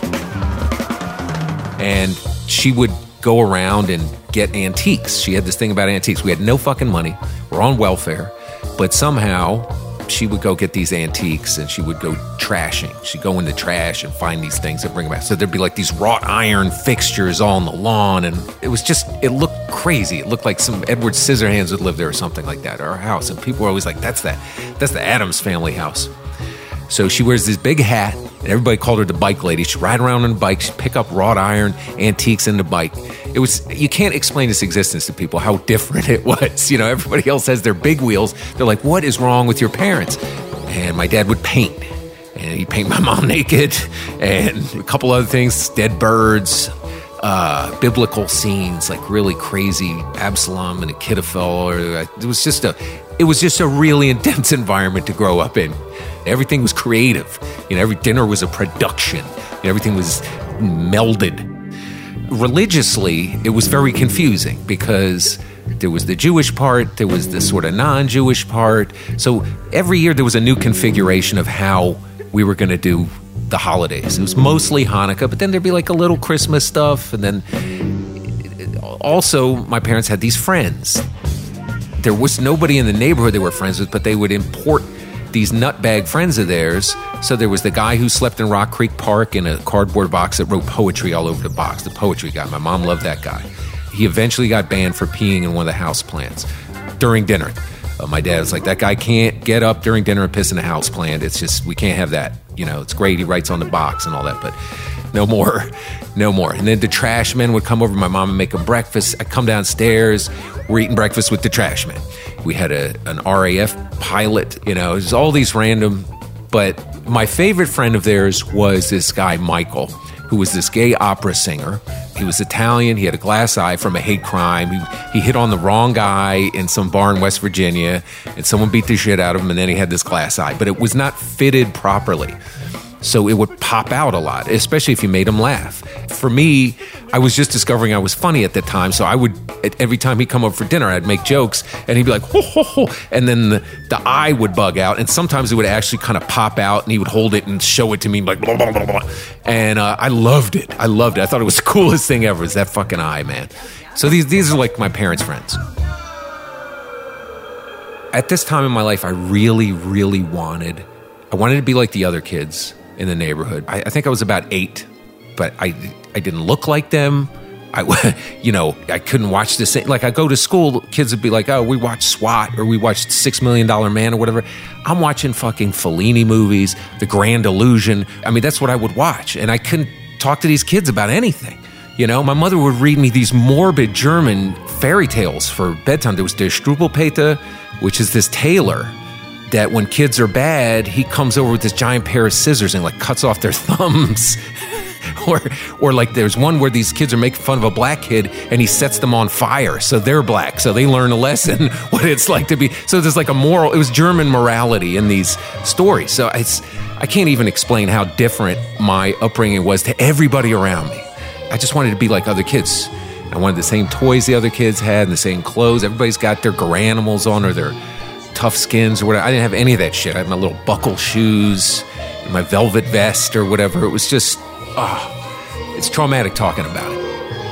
And she would go around and get antiques. She had this thing about antiques. We had no fucking money. We're on welfare, but somehow she would go get these antiques, and she would go trashing. She'd go in the trash and find these things and bring them back. So there'd be like these wrought iron fixtures all on the lawn, and it was just, it looked crazy. It looked like some Edward Scissorhands would live there or something like that, or our house. And people were always like, that's that, that's the Addams Family house. So she wears this big hat, and everybody called her the bike lady. She'd ride around on a bike, she'd pick up wrought iron, antiques in the bike. It was, you can't explain its existence to people, how different it was. You know, everybody else has their big wheels. They're like, what is wrong with your parents? And my dad would paint. And he'd paint my mom naked, and a couple other things, dead birds, uh, biblical scenes, like really crazy Absalom and Achitophel. Or it was just a, it was just a really intense environment to grow up in. Everything was creative. You know, every dinner was a production. You know, everything was melded. Religiously, it was very confusing because there was the Jewish part, there was the sort of non-Jewish part. So every year there was a new configuration of how we were going to do the holidays. It was mostly Hanukkah, but then there'd be like a little Christmas stuff. And then also my parents had these friends. There was nobody in the neighborhood they were friends with, but they would import these nutbag friends of theirs. So there was the guy who slept in Rock Creek Park in a cardboard box that wrote poetry all over the box, the poetry guy. My mom loved that guy. He eventually got banned for peeing in one of the houseplants during dinner. Uh, my dad was like, that guy can't get up during dinner and piss in a houseplant. It's just, we can't have that. You know, it's great. He writes on the box and all that, but no more, no more. And then the trash men would come over. My mom would make him breakfast. I'd come downstairs. We're eating breakfast with the trash men. We had a, an R A F pilot, you know, it was all these random. But my favorite friend of theirs was this guy, Michael, who was this gay opera singer. He was Italian. He had a glass eye from a hate crime. He, he hit on the wrong guy in some bar in West Virginia, and someone beat the shit out of him, and then he had this glass eye. But it was not fitted properly. So it would pop out a lot, especially if you made him laugh. For me, I was just discovering I was funny at the time, so I would, every time he'd come over for dinner, I'd make jokes, and he'd be like, ho, ho, ho, and then the, the eye would bug out, and sometimes it would actually kind of pop out, and he would hold it and show it to me, like, blah, blah, blah, blah. And uh, I loved it. I loved it. I thought it was the coolest thing ever, is that fucking eye, man. So these these are like my parents' friends. At this time in my life, I really, really wanted, I wanted to be like the other kids in the neighborhood. I, I think I was about eight, but I I didn't look like them. I, you know, I couldn't watch the same. Like, I go to school, kids would be like, oh, we watched SWAT, or we watched Six Million Dollar Man, or whatever. I'm watching fucking Fellini movies, The Grand Illusion. I mean, that's what I would watch, and I couldn't talk to these kids about anything. You know, my mother would read me these morbid German fairy tales for bedtime. There was Der Struwwelpeter, which is this tailor that when kids are bad, he comes over with this giant pair of scissors and like cuts off their thumbs. or or like there's one where these kids are making fun of a black kid and he sets them on fire. So they're black. So they learn a lesson what it's like to be. So there's like a moral, it was German morality in these stories. So it's, I can't even explain how different my upbringing was to everybody around me. I just wanted to be like other kids. I wanted the same toys the other kids had and the same clothes. Everybody's got their Garanimals on or their tough skins or whatever. I didn't have any of that shit. I had my little buckle shoes and my velvet vest or whatever. It was just, oh, it's traumatic talking about it.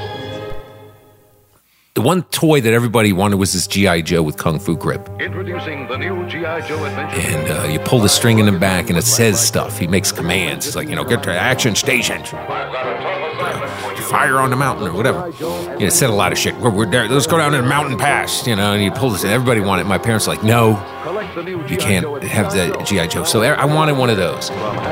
The one toy that everybody wanted was this G I. Joe with Kung Fu grip. Introducing the new G I. Joe adventure. And uh, you pull the string in the back and it says stuff. He makes commands. It's like, you know, get to action station. Uh, fire on the mountain or whatever. You know, it said a lot of shit. We're, we're there. Let's go down to the mountain pass. You know, and you pull this. And everybody wanted it. My parents were like, no, you can't have the G I. Joe. So I wanted one of those.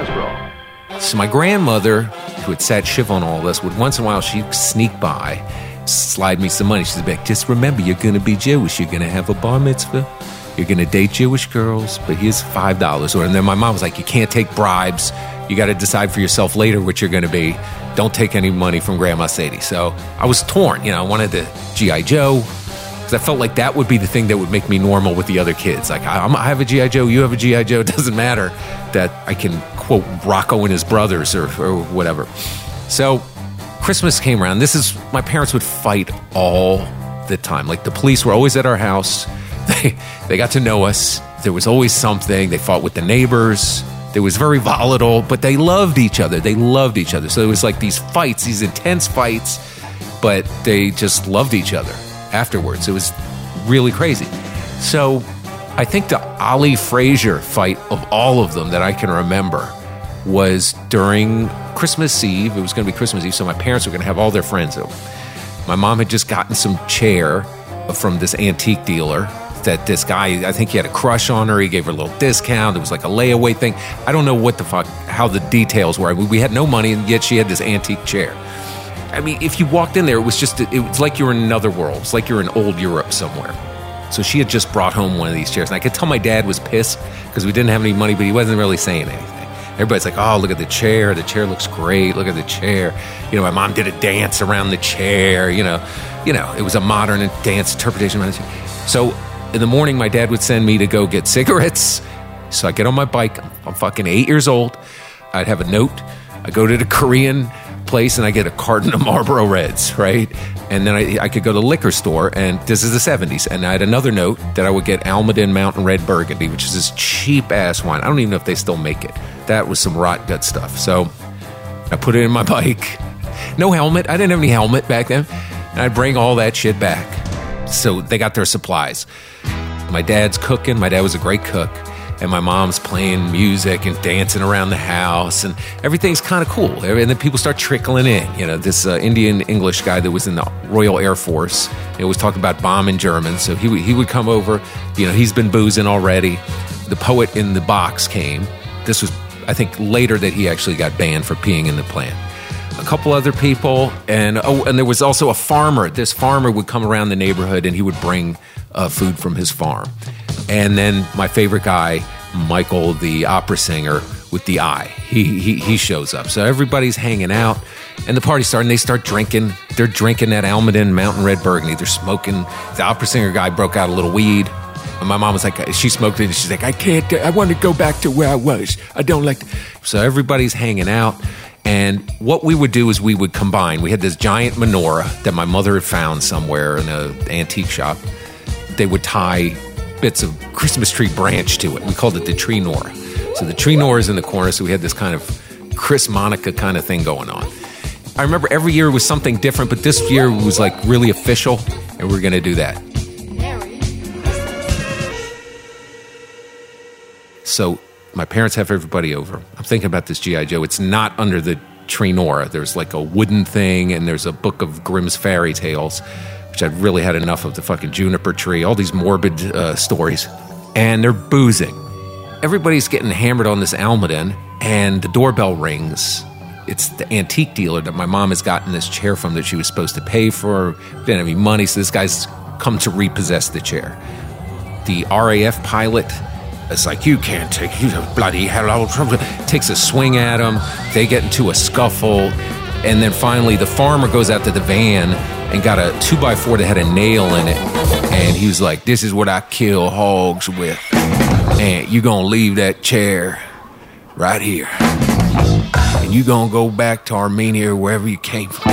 So my grandmother, who had sat shiv on all this, would once in a while she'd sneak by, slide me some money. She'd be like, just remember, you're going to be Jewish. You're going to have a bar mitzvah. You're going to date Jewish girls, but here's five dollars. And then my mom was like, you can't take bribes. You got to decide for yourself later what you're going to be. Don't take any money from Grandma Sadie. So I was torn. You know, I wanted the G I. Joe because I felt like that would be the thing that would make me normal with the other kids. Like, I, I have a G I. Joe, you have a G I. Joe. It doesn't matter that I can quote Rocco and his brothers or, or whatever. So Christmas came around. This is, my parents would fight all the time. Like, the police were always at our house. They they got to know us. There was always something. They fought with the neighbors. It was very volatile, but they loved each other. They loved each other. So it was like these fights, these intense fights, but they just loved each other afterwards. It was really crazy. So I think the Ali Frazier fight of all of them that I can remember was during Christmas Eve. It was going to be Christmas Eve, so my parents were going to have all their friends over. My mom had just gotten some chair from this antique dealer that this guy, I think he had a crush on her. He gave her a little discount. It was like a layaway thing. I don't know what the fuck, how the details were. We had no money, and yet she had this antique chair. I mean, if you walked in there, it was just, it was like you were in another world. It's like you're in old Europe somewhere. So she had just brought home one of these chairs. And I could tell my dad was pissed because we didn't have any money, but he wasn't really saying anything. Everybody's like, oh, look at the chair. The chair looks great. Look at the chair. You know, my mom did a dance around the chair. You know, you know, it was a modern dance interpretation around the chair. So in the morning, my dad would send me to go get cigarettes. So I get on my bike. I'm, I'm fucking eight years old. I'd have a note. I go to the Korean place and I get a carton of Marlboro Reds, right? And then I, I could go to the liquor store, and this is the seventies. And I had another note that I would get Almaden Mountain Red Burgundy, which is this cheap-ass wine. I don't even know if they still make it. That was some rot gut stuff. So I put it in my bike. No helmet. I didn't have any helmet back then. And I'd bring all that shit back. So they got their supplies. My dad's cooking. My dad was a great cook. and my mom's playing music and dancing around the house, and everything's kind of cool. And then people start trickling in. You know, this uh, Indian English guy that was in the Royal Air Force, he always talked about bombing Germans, so he would, he would come over. You know, he's been boozing already. The Poet in the Box came. This was, I think, later that he actually got banned for peeing in the plant. A couple other people, and oh, and there was also a farmer. This farmer would come around the neighborhood, and he would bring uh, food from his farm. And then my favorite guy, Michael, the opera singer with the eye, he he, he shows up. So everybody's hanging out, and the party's starting. They start drinking. They're drinking that Almaden Mountain Red Burgundy. They're smoking. The opera singer guy broke out a little weed. And my mom was like, she smoked it, and she's like, I can't, I want to go back to where I was. I don't like to. So everybody's hanging out. And what we would do is we would combine. We had this giant menorah that my mother had found somewhere in an antique shop. They would tie bits of Christmas tree branch to it. We called it the tree nora. So the tree nora is in the corner, so we had this kind of Chris Monica kind of thing going on. I remember every year was something different, but this year was like really official, and we're going to do that. So my parents have everybody over. I'm thinking about this G I. Joe. It's not under the tree nora. There's like a wooden thing, and there's a book of Grimm's fairy tales, which I'd really had enough of, the fucking juniper tree, all these morbid uh, stories. And they're boozing. Everybody's getting hammered on this Almaden, and the doorbell rings. It's the antique dealer that my mom has gotten this chair from that she was supposed to pay for. Didn't have any money, so this guy's come to repossess the chair. The R A F pilot, it's like, you can't take, you bloody hell, takes a swing at him. They get into a scuffle. And then finally, the farmer goes out to the van and got a two by four that had a nail in it. And he was like, this is what I kill hogs with. And you gonna leave that chair right here. And you gonna go back to Armenia or wherever you came from.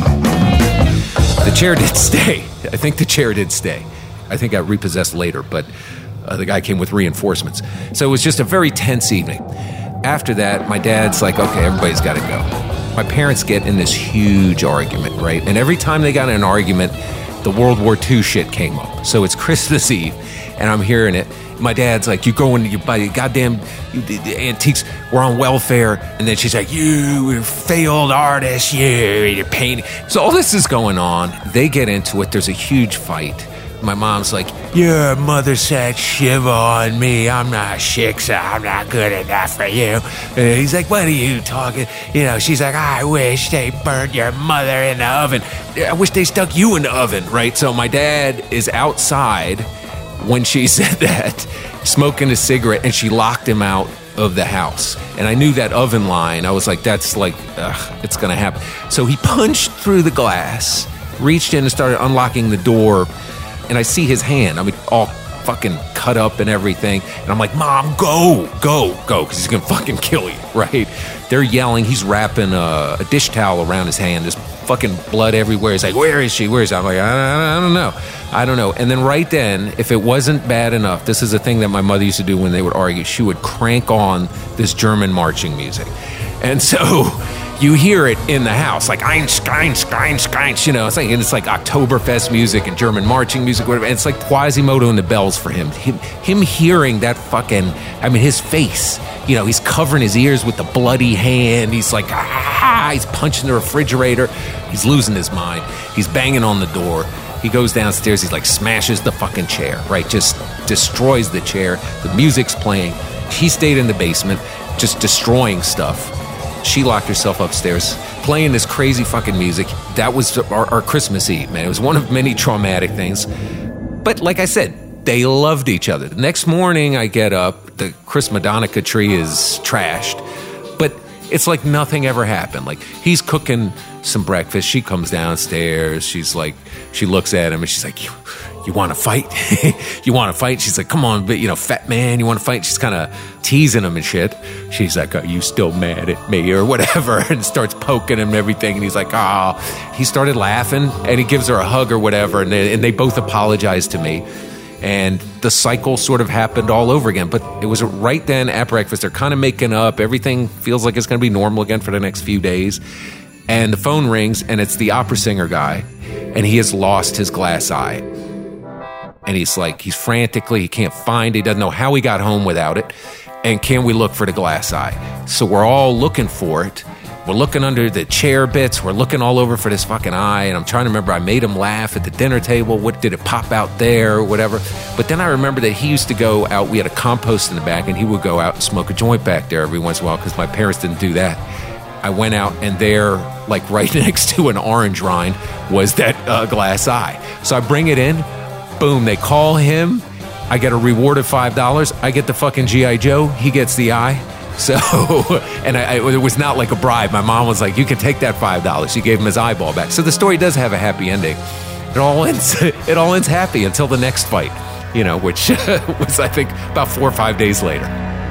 The chair did stay. I think the chair did stay. I think I got repossessed later, but Uh, the guy came with reinforcements. So it was just a very tense evening. After that, my dad's like, okay, everybody's got to go. My parents get in this huge argument, right? And every time they got in an argument, the World War Two shit came up. So it's Christmas Eve, and I'm hearing it. My dad's like, you go into your buy goddamn you, the, the antiques, we're on welfare. And then she's like, you failed artist, you, you're painting. So all this is going on. They get into it. There's a huge fight. My mom's like, your mother said shiver on me. I'm not chic, so I'm not good enough for you. And he's like, what are you talking? You know, she's like, I wish they burnt your mother in the oven. I wish they stuck you in the oven, right? So my dad is outside when she said that, smoking a cigarette, and she locked him out of the house. And I knew that oven line. I was like, that's like, ugh, it's going to happen. So he punched through the glass, reached in and started unlocking the door. And I see his hand, I mean, all fucking cut up and everything. And I'm like, Mom, go, go, go, because he's going to fucking kill you, right? They're yelling. He's wrapping a, a dish towel around his hand. There's fucking blood everywhere. He's like, where is she? Where is she? I'm like, I, I don't know. I don't know. And then right then, if it wasn't bad enough, this is a thing that my mother used to do when they would argue. She would crank on this German marching music. And so you hear it in the house, like eins, eins, eins, eins, you know, it's like, and it's like Oktoberfest music and German marching music, whatever. And it's like Quasimodo and the Bells for him. Him, him hearing that fucking, I mean, his face, you know, he's covering his ears with the bloody hand. He's like, ah, he's punching the refrigerator. He's losing his mind. He's banging on the door. He goes downstairs. He's like, smashes the fucking chair, right? Just destroys the chair. The music's playing. He stayed in the basement, just destroying stuff. She locked herself upstairs, playing this crazy fucking music. That was our, our Christmas Eve, man. It was one of many traumatic things. But like I said, they loved each other. The next morning, I get up. The Chris Madonica tree is trashed. But it's like nothing ever happened. Like, he's cooking some breakfast. She comes downstairs. She's like, she looks at him, and she's like, you, you want to fight? You want to fight? She's like, come on, but you know, fat man, you want to fight? She's kind of teasing him and shit. She's like, are you still mad at me or whatever? And starts poking him and everything. And he's like, oh, he started laughing, and he gives her a hug or whatever. And they, and they both apologize to me. And the cycle sort of happened all over again. But it was right then at breakfast. They're kind of making up. Everything feels like it's going to be normal again for the next few days. And the phone rings, and it's the opera singer guy. And he has lost his glass eye. And he's like, he's frantically, he can't find it, he doesn't know how he got home without it. And can we look for the glass eye? So we're all looking for it. We're looking under the chair bits. We're looking all over for this fucking eye. And I'm trying to remember, I made him laugh at the dinner table. What did it pop out there or whatever? But then I remember that he used to go out. We had a compost in the back, and he would go out and smoke a joint back there every once in a while because my parents didn't do that. I went out, and there, like right next to an orange rind, was that uh, glass eye. So I bring it in. Boom, they call him. I get a reward of five dollars. I get the fucking G I. Joe. He gets the eye. So, and I, I, it was not like a bribe. My mom was like, you can take that five dollars. She gave him his eyeball back. So the story does have a happy ending. It all ends, it all ends happy until the next fight, you know, which was, I think, about four or five days later.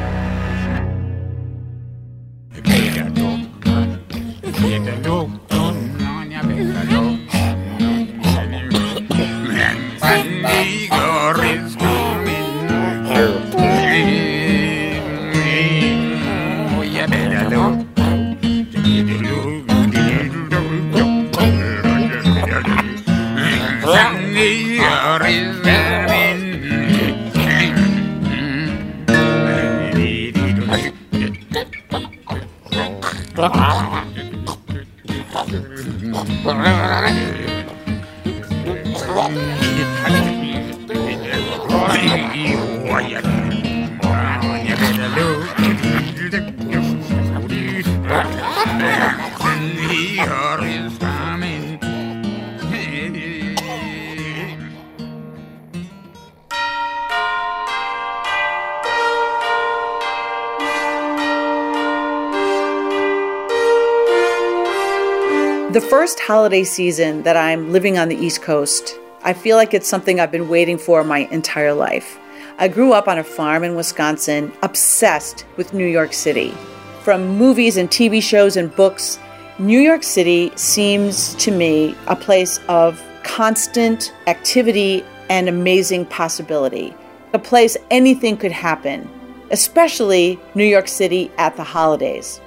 The first holiday season that I'm living on the East Coast, I feel like it's something I've been waiting for my entire life. I grew up on a farm in Wisconsin, obsessed with New York City. From movies and T V shows and books, New York City seems to me a place of constant activity and amazing possibility. A place anything could happen, especially New York City at the holidays.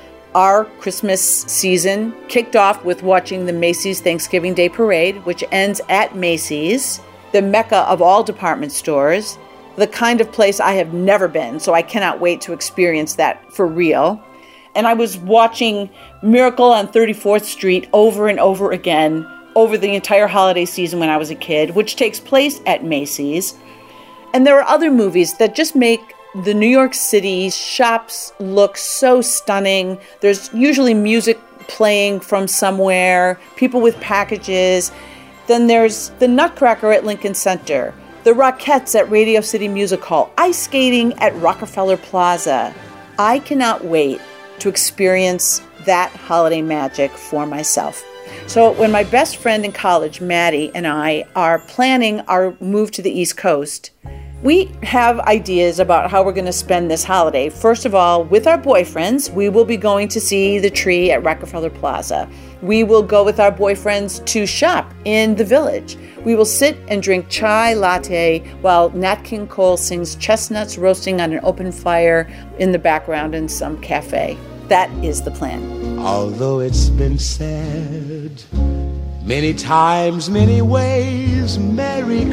Our Christmas season kicked off with watching the Macy's Thanksgiving Day Parade, which ends at Macy's, the mecca of all department stores, the kind of place I have never been, so I cannot wait to experience that for real. And I was watching Miracle on thirty-fourth Street over and over again over the entire holiday season when I was a kid, which takes place at Macy's. And there are other movies that just make the New York City shops look so stunning. There's usually music playing from somewhere, people with packages. Then there's the Nutcracker at Lincoln Center, the Rockettes at Radio City Music Hall, ice skating at Rockefeller Plaza. I cannot wait to experience that holiday magic for myself. So when my best friend in college, Maddie, and I are planning our move to the East Coast, we have ideas about how we're going to spend this holiday. First of all, with our boyfriends, we will be going to see the tree at Rockefeller Plaza. We will go with our boyfriends to shop in the Village. We will sit and drink chai latte while Nat King Cole sings chestnuts roasting on an open fire in the background in some cafe. That is the plan. Although it's been said many times, many ways, Merry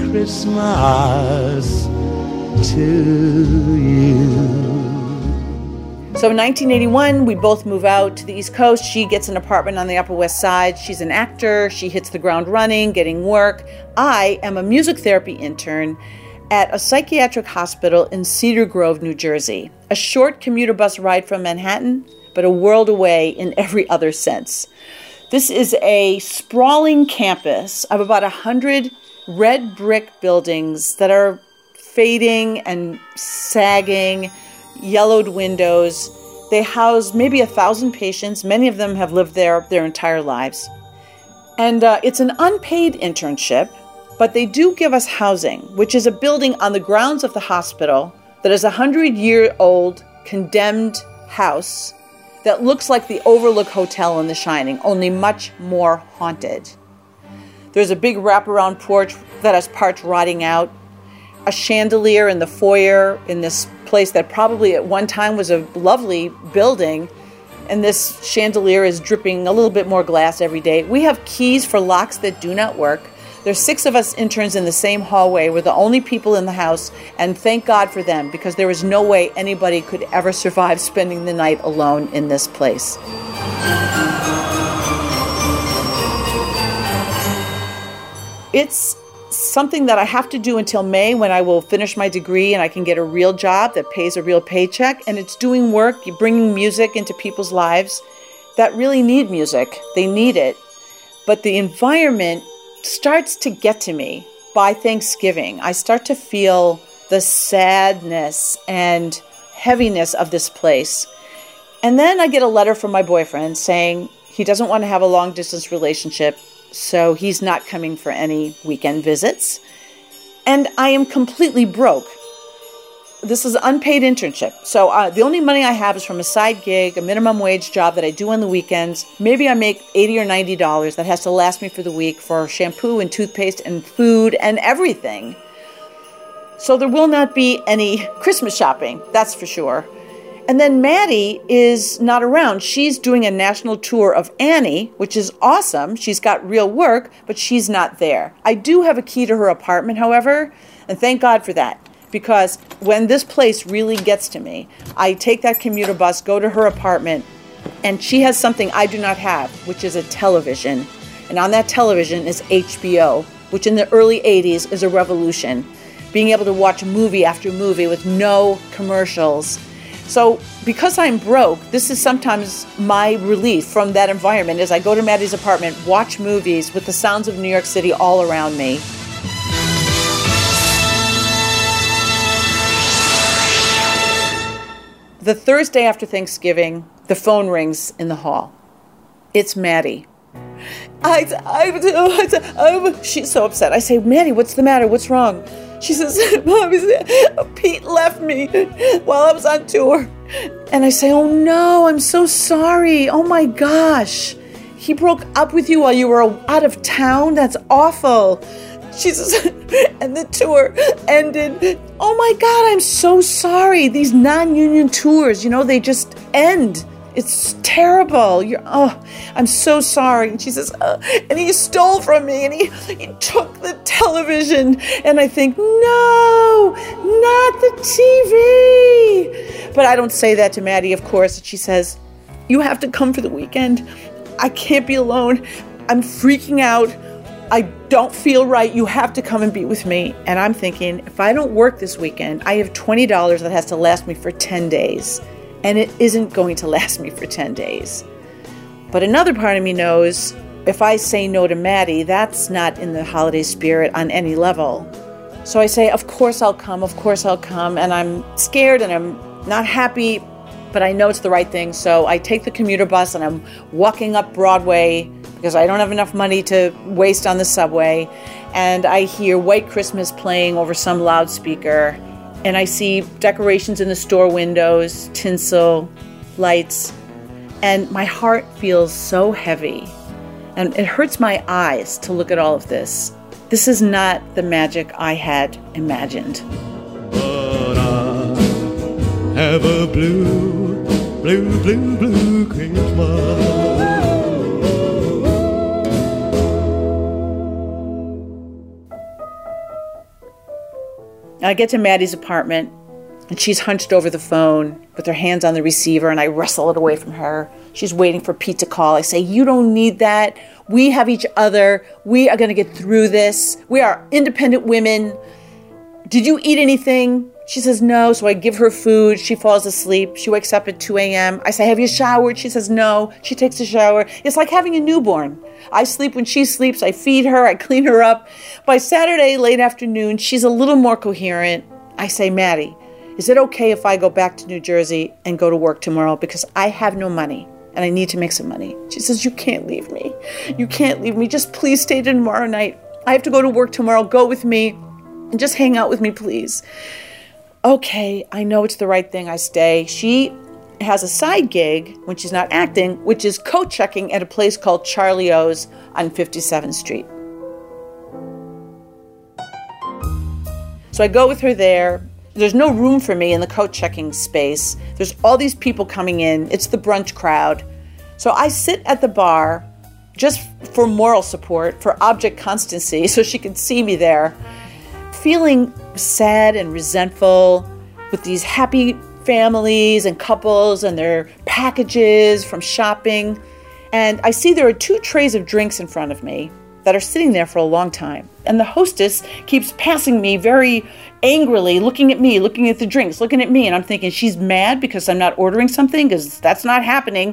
Christmas to you. So in nineteen eighty-one, we both move out to the East Coast. She gets an apartment on the Upper West Side. She's an actor. She hits the ground running, getting work. I am a music therapy intern at a psychiatric hospital in Cedar Grove, New Jersey. A short commuter bus ride from Manhattan, but a world away in every other sense. This is a sprawling campus of about one hundred red brick buildings that are fading and sagging, yellowed windows. They house maybe a thousand patients. Many of them have lived there their entire lives. And uh, it's an unpaid internship, but they do give us housing, which is a building on the grounds of the hospital that is a hundred-year-old condemned house that looks like the Overlook Hotel in The Shining, only much more haunted. There's a big wraparound porch that has parts rotting out, a chandelier in the foyer in this place that probably at one time was a lovely building, and this chandelier is dripping a little bit more glass every day. We have keys for locks that do not work. There's six of us interns in the same hallway. We're the only people in the house, and thank God for them, because there is no way anybody could ever survive spending the night alone in this place. It's something that I have to do until May, when I will finish my degree and I can get a real job that pays a real paycheck. And it's doing work, you're bringing music into people's lives that really need music. They need it. But the environment starts to get to me by Thanksgiving. I start to feel the sadness and heaviness of this place. And then I get a letter from my boyfriend saying he doesn't want to have a long-distance relationship, so he's not coming for any weekend visits. And I am completely broke. This is an unpaid internship. So uh, the only money I have is from a side gig, a minimum wage job that I do on the weekends. Maybe I make eighty dollars or ninety dollars that has to last me for the week for shampoo and toothpaste and food and everything. So there will not be any Christmas shopping, that's for sure. And then Maddie is not around. She's doing a national tour of Annie, which is awesome. She's got real work, but she's not there. I do have a key to her apartment, however, and thank God for that. Because when this place really gets to me, I take that commuter bus, go to her apartment, and she has something I do not have, which is a television. And on that television is H B O, which in the early eighties is a revolution. Being able to watch movie after movie with no commercials. So because I'm broke, this is sometimes my relief from that environment as I go to Maddie's apartment, watch movies with the sounds of New York City all around me. The Thursday after Thanksgiving, the phone rings in the hall. It's Maddie. I, I, I, I, she's so upset. I say, Maddie, what's the matter? What's wrong? She says, Mom, Pete left me while I was on tour. And I say, oh no, I'm so sorry. Oh my gosh. He broke up with you while you were out of town? That's awful. She says, and the tour ended. Oh my God, I'm so sorry. These non-union tours, you know, they just end. It's terrible. You're, oh, I'm so sorry. And she says, uh, and he stole from me, and he, he took the television. And I think, no, not the T V. But I don't say that to Maddie, of course. And she says, you have to come for the weekend. I can't be alone. I'm freaking out. I don't feel right. You have to come and be with me. And I'm thinking, if I don't work this weekend, I have twenty dollars that has to last me for ten days. And it isn't going to last me for ten days. But another part of me knows if I say no to Maddie, that's not in the holiday spirit on any level. So I say, of course I'll come, of course I'll come. And I'm scared and I'm not happy, but I know it's the right thing. So I take the commuter bus and I'm walking up Broadway because I don't have enough money to waste on the subway. And I hear White Christmas playing over some loudspeaker. And I see decorations in the store windows, tinsel, lights, and my heart feels so heavy. And it hurts my eyes to look at all of this. This is not the magic I had imagined. But I have a blue, blue, blue, blue Christmas. I get to Maddie's apartment, and she's hunched over the phone with her hands on the receiver, and I wrestle it away from her. She's waiting for Pete to call. I say, you don't need that. We have each other. We are going to get through this. We are independent women. Did you eat anything? She says no, so I give her food. She falls asleep. She wakes up at two a.m. I say, have you showered? She says no. She takes a shower. It's like having a newborn. I sleep when she sleeps. I feed her. I clean her up. By Saturday, late afternoon, she's a little more coherent. I say, Maddie, is it okay if I go back to New Jersey and go to work tomorrow? Because I have no money and I need to make some money. She says, you can't leave me. You can't leave me. Just please stay till tomorrow night. I have to go to work tomorrow. Go with me and just hang out with me, please. Okay, I know it's the right thing. I stay. She has a side gig when she's not acting, which is coat checking at a place called Charlie O's on fifty-seventh Street. So I go with her there. There's no room for me in the coat checking space. There's all these people coming in. It's the brunch crowd. So I sit at the bar just for moral support, for object constancy, so she could see me there, feeling sad and resentful with these happy families and couples and their packages from shopping. And I see there are two trays of drinks in front of me that are sitting there for a long time. And the hostess keeps passing me very angrily, looking at me, looking at the drinks, looking at me. And I'm thinking she's mad because I'm not ordering something, because that's not happening.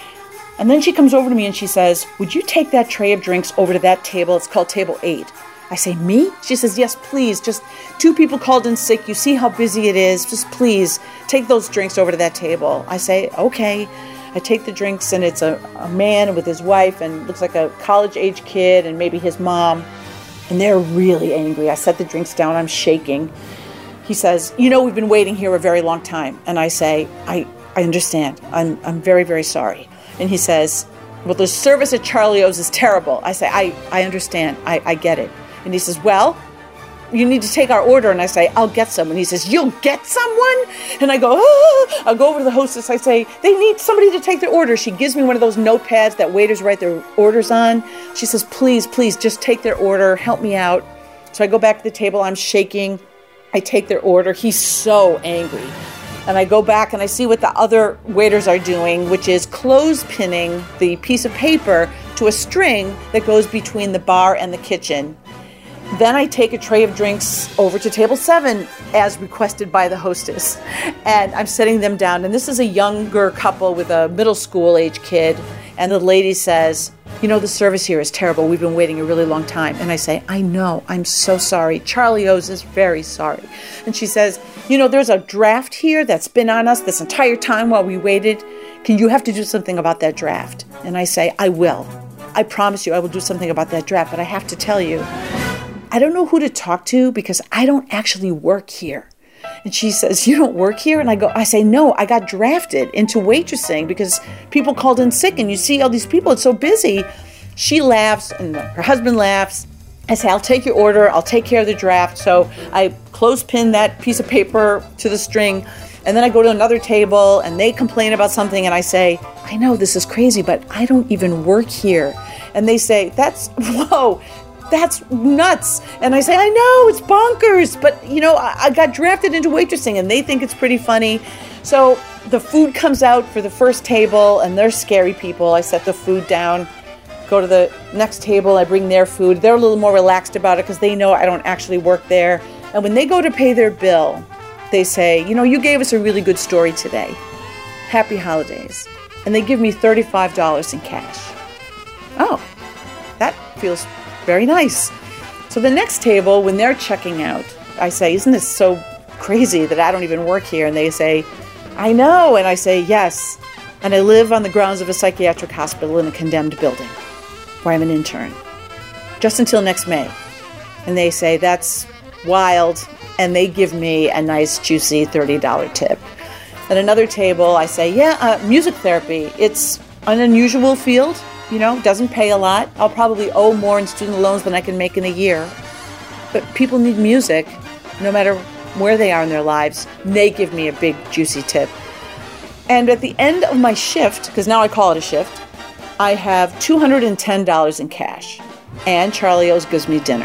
And then she comes over to me and she says, would you take that tray of drinks over to that table? It's called table eight. I say, me? She says, yes, please. Just two people called in sick. You see how busy it is. Just please take those drinks over to that table. I say, okay. I take the drinks, and it's a, a man with his wife and looks like a college-age kid and maybe his mom. And they're really angry. I set the drinks down. I'm shaking. He says, you know, we've been waiting here a very long time. And I say, I, I understand. I'm, I'm very, very sorry. And he says, well, the service at Charlie O's is terrible. I say, I, I understand. I, I get it. And he says, well, you need to take our order. And I say, I'll get some. And he says, you'll get someone? And I go, oh. I'll go over to the hostess. I say, they need somebody to take their order. She gives me one of those notepads that waiters write their orders on. She says, please, please, just take their order. Help me out. So I go back to the table. I'm shaking. I take their order. He's so angry. And I go back and I see what the other waiters are doing, which is clothespinning the piece of paper to a string that goes between the bar and the kitchen. Then I take a tray of drinks over to table seven, as requested by the hostess. And I'm setting them down. And this is a younger couple with a middle school age kid. And the lady says, you know, the service here is terrible. We've been waiting a really long time. And I say, I know. I'm so sorry. Charlie O's is very sorry. And she says, you know, there's a draft here that's been on us this entire time while we waited. Can you have to do something about that draft? And I say, I will. I promise you I will do something about that draft. But I have to tell you, I don't know who to talk to because I don't actually work here. And she says, you don't work here? And I go, I say, no, I got drafted into waitressing because people called in sick and you see all these people, it's so busy. She laughs and her husband laughs. I say, I'll take your order. I'll take care of the draft. So I clothespin that piece of paper to the string. And then I go to another table and they complain about something. And I say, I know this is crazy, but I don't even work here. And they say, that's, whoa. That's nuts. And I say, I know, it's bonkers. But, you know, I, I got drafted into waitressing and they think it's pretty funny. So the food comes out for the first table and they're scary people. I set the food down, go to the next table, I bring their food. They're a little more relaxed about it because they know I don't actually work there. And when they go to pay their bill, they say, you know, you gave us a really good story today. Happy holidays. And they give me thirty-five dollars in cash. Oh, that feels very nice. So the next table, when they're checking out, I say, isn't this so crazy that I don't even work here? And they say, I know. And I say, yes. And I live on the grounds of a psychiatric hospital in a condemned building where I'm an intern. Just until next May. And they say, that's wild. And they give me a nice, juicy thirty dollars tip. At another table, I say, yeah, uh, music therapy. It's an unusual field. You know, doesn't pay a lot. I'll probably owe more in student loans than I can make in a year. But people need music, no matter where they are in their lives. They give me a big, juicy tip. And at the end of my shift, because now I call it a shift, I have two hundred ten dollars in cash. And Charlie O's gives me dinner.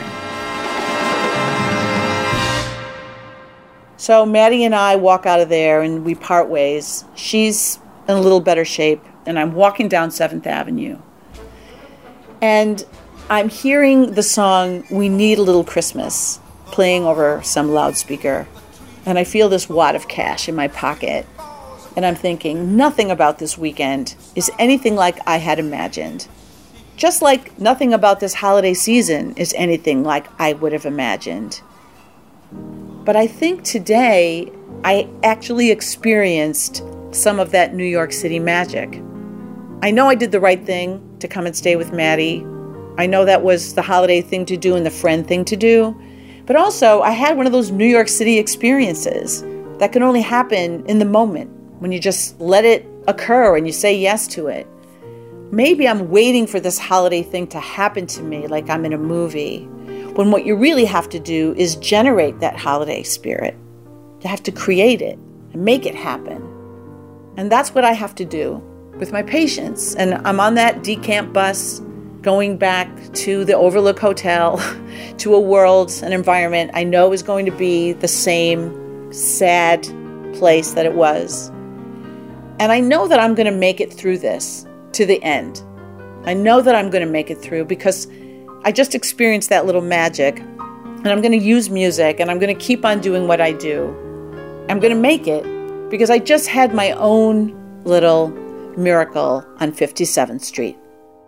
So Maddie and I walk out of there and we part ways. She's in a little better shape, and I'm walking down seventh Avenue. And I'm hearing the song, We Need a Little Christmas, playing over some loudspeaker. And I feel this wad of cash in my pocket. And I'm thinking, nothing about this weekend is anything like I had imagined. Just like nothing about this holiday season is anything like I would have imagined. But I think today I actually experienced some of that New York City magic. I know I did the right thing to come and stay with Maddie. I know that was the holiday thing to do and the friend thing to do. But also, I had one of those New York City experiences that can only happen in the moment, when you just let it occur and you say yes to it. Maybe I'm waiting for this holiday thing to happen to me like I'm in a movie, when what you really have to do is generate that holiday spirit. You have to create it and make it happen. And that's what I have to do with my patients. And I'm on that decamp bus, going back to the Overlook Hotel, to a world, an environment I know is going to be the same sad place that it was. And I know that I'm going to make it through this to the end. I know that I'm going to make it through because I just experienced that little magic, and I'm going to use music, and I'm going to keep on doing what I do. I'm going to make it because I just had my own little miracle on fifty-seventh Street.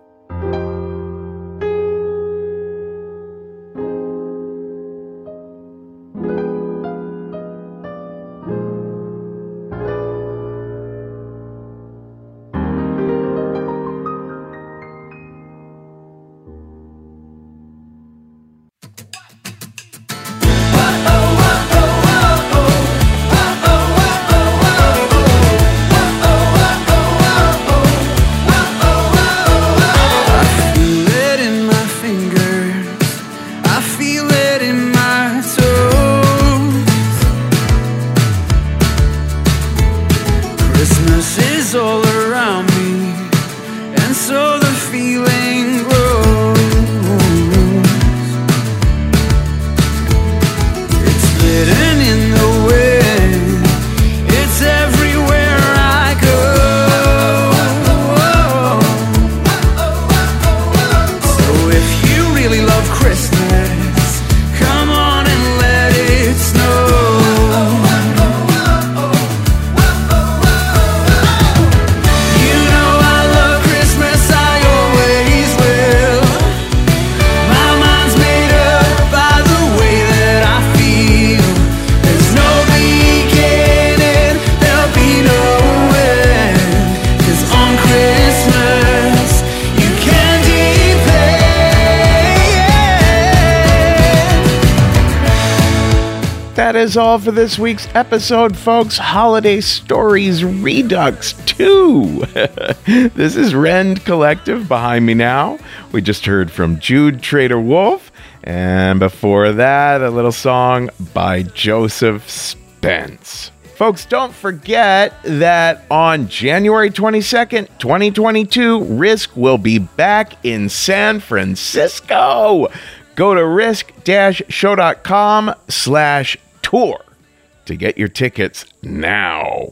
That is all for this week's episode, folks. Holiday Stories Redux two. This is Rend Collective behind me now. We just heard from Jude Trader Wolf. And before that, a little song by Joseph Spence. Folks, don't forget that on January twenty-second, twenty twenty-two, Risk will be back in San Francisco. Go to risk dash show dot com slash tour to get your tickets now.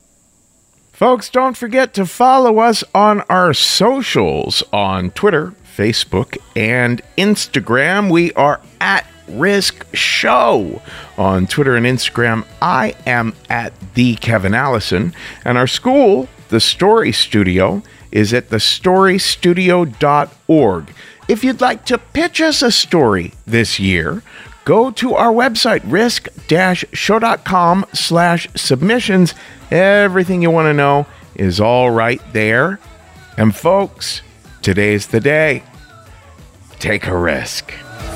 Folks, don't forget to follow us on our socials on Twitter, Facebook, and Instagram. We are at Risk Show. On Twitter and Instagram, I am at the Kevin Allison. And our school, the Story Studio, is at the story studio dot org. If you'd like to pitch us a story this year, go to our website, risk dash show dot com slash submissions. Everything you want to know is all right there. And folks, today's the day. Take a risk.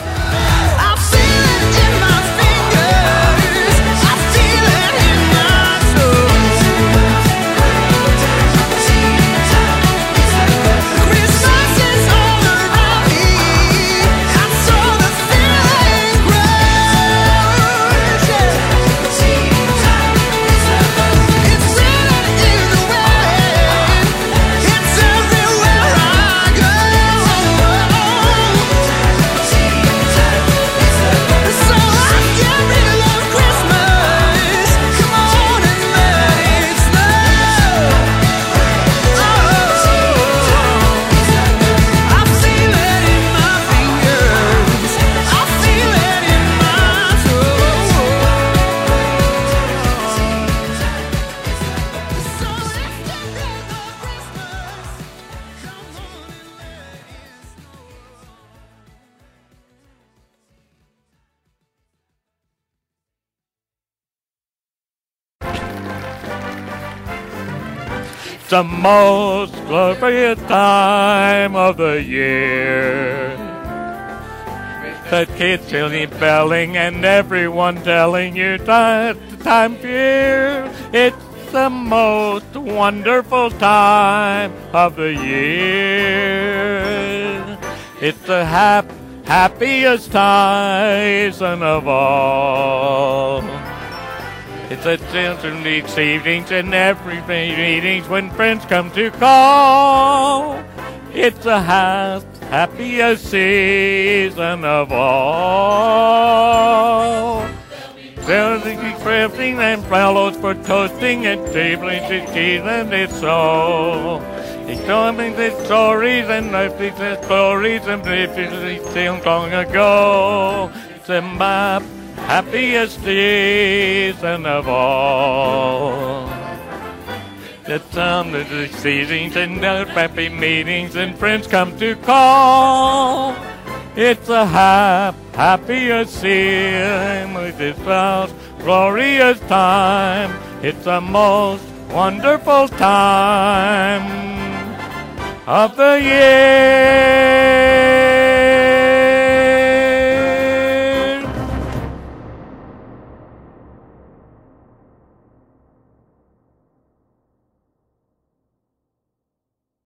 The most glorious time of the year. The kids silly belling and everyone telling you that the time here. It's the most wonderful time of the year. It's the hap- happiest season of all. It's a children's evenings and every meetings when friends come to call. It's a happy happiest season of all. There's expressing and fellows for toasting and tabling to cheese and it's so. It's telling the stories and nothing the stories and it's still long ago. It's my happiest season of all. The time of the seasons and the happy meetings and friends come to call. It's a hap, happiest season with this most glorious time. It's the most wonderful time of the year.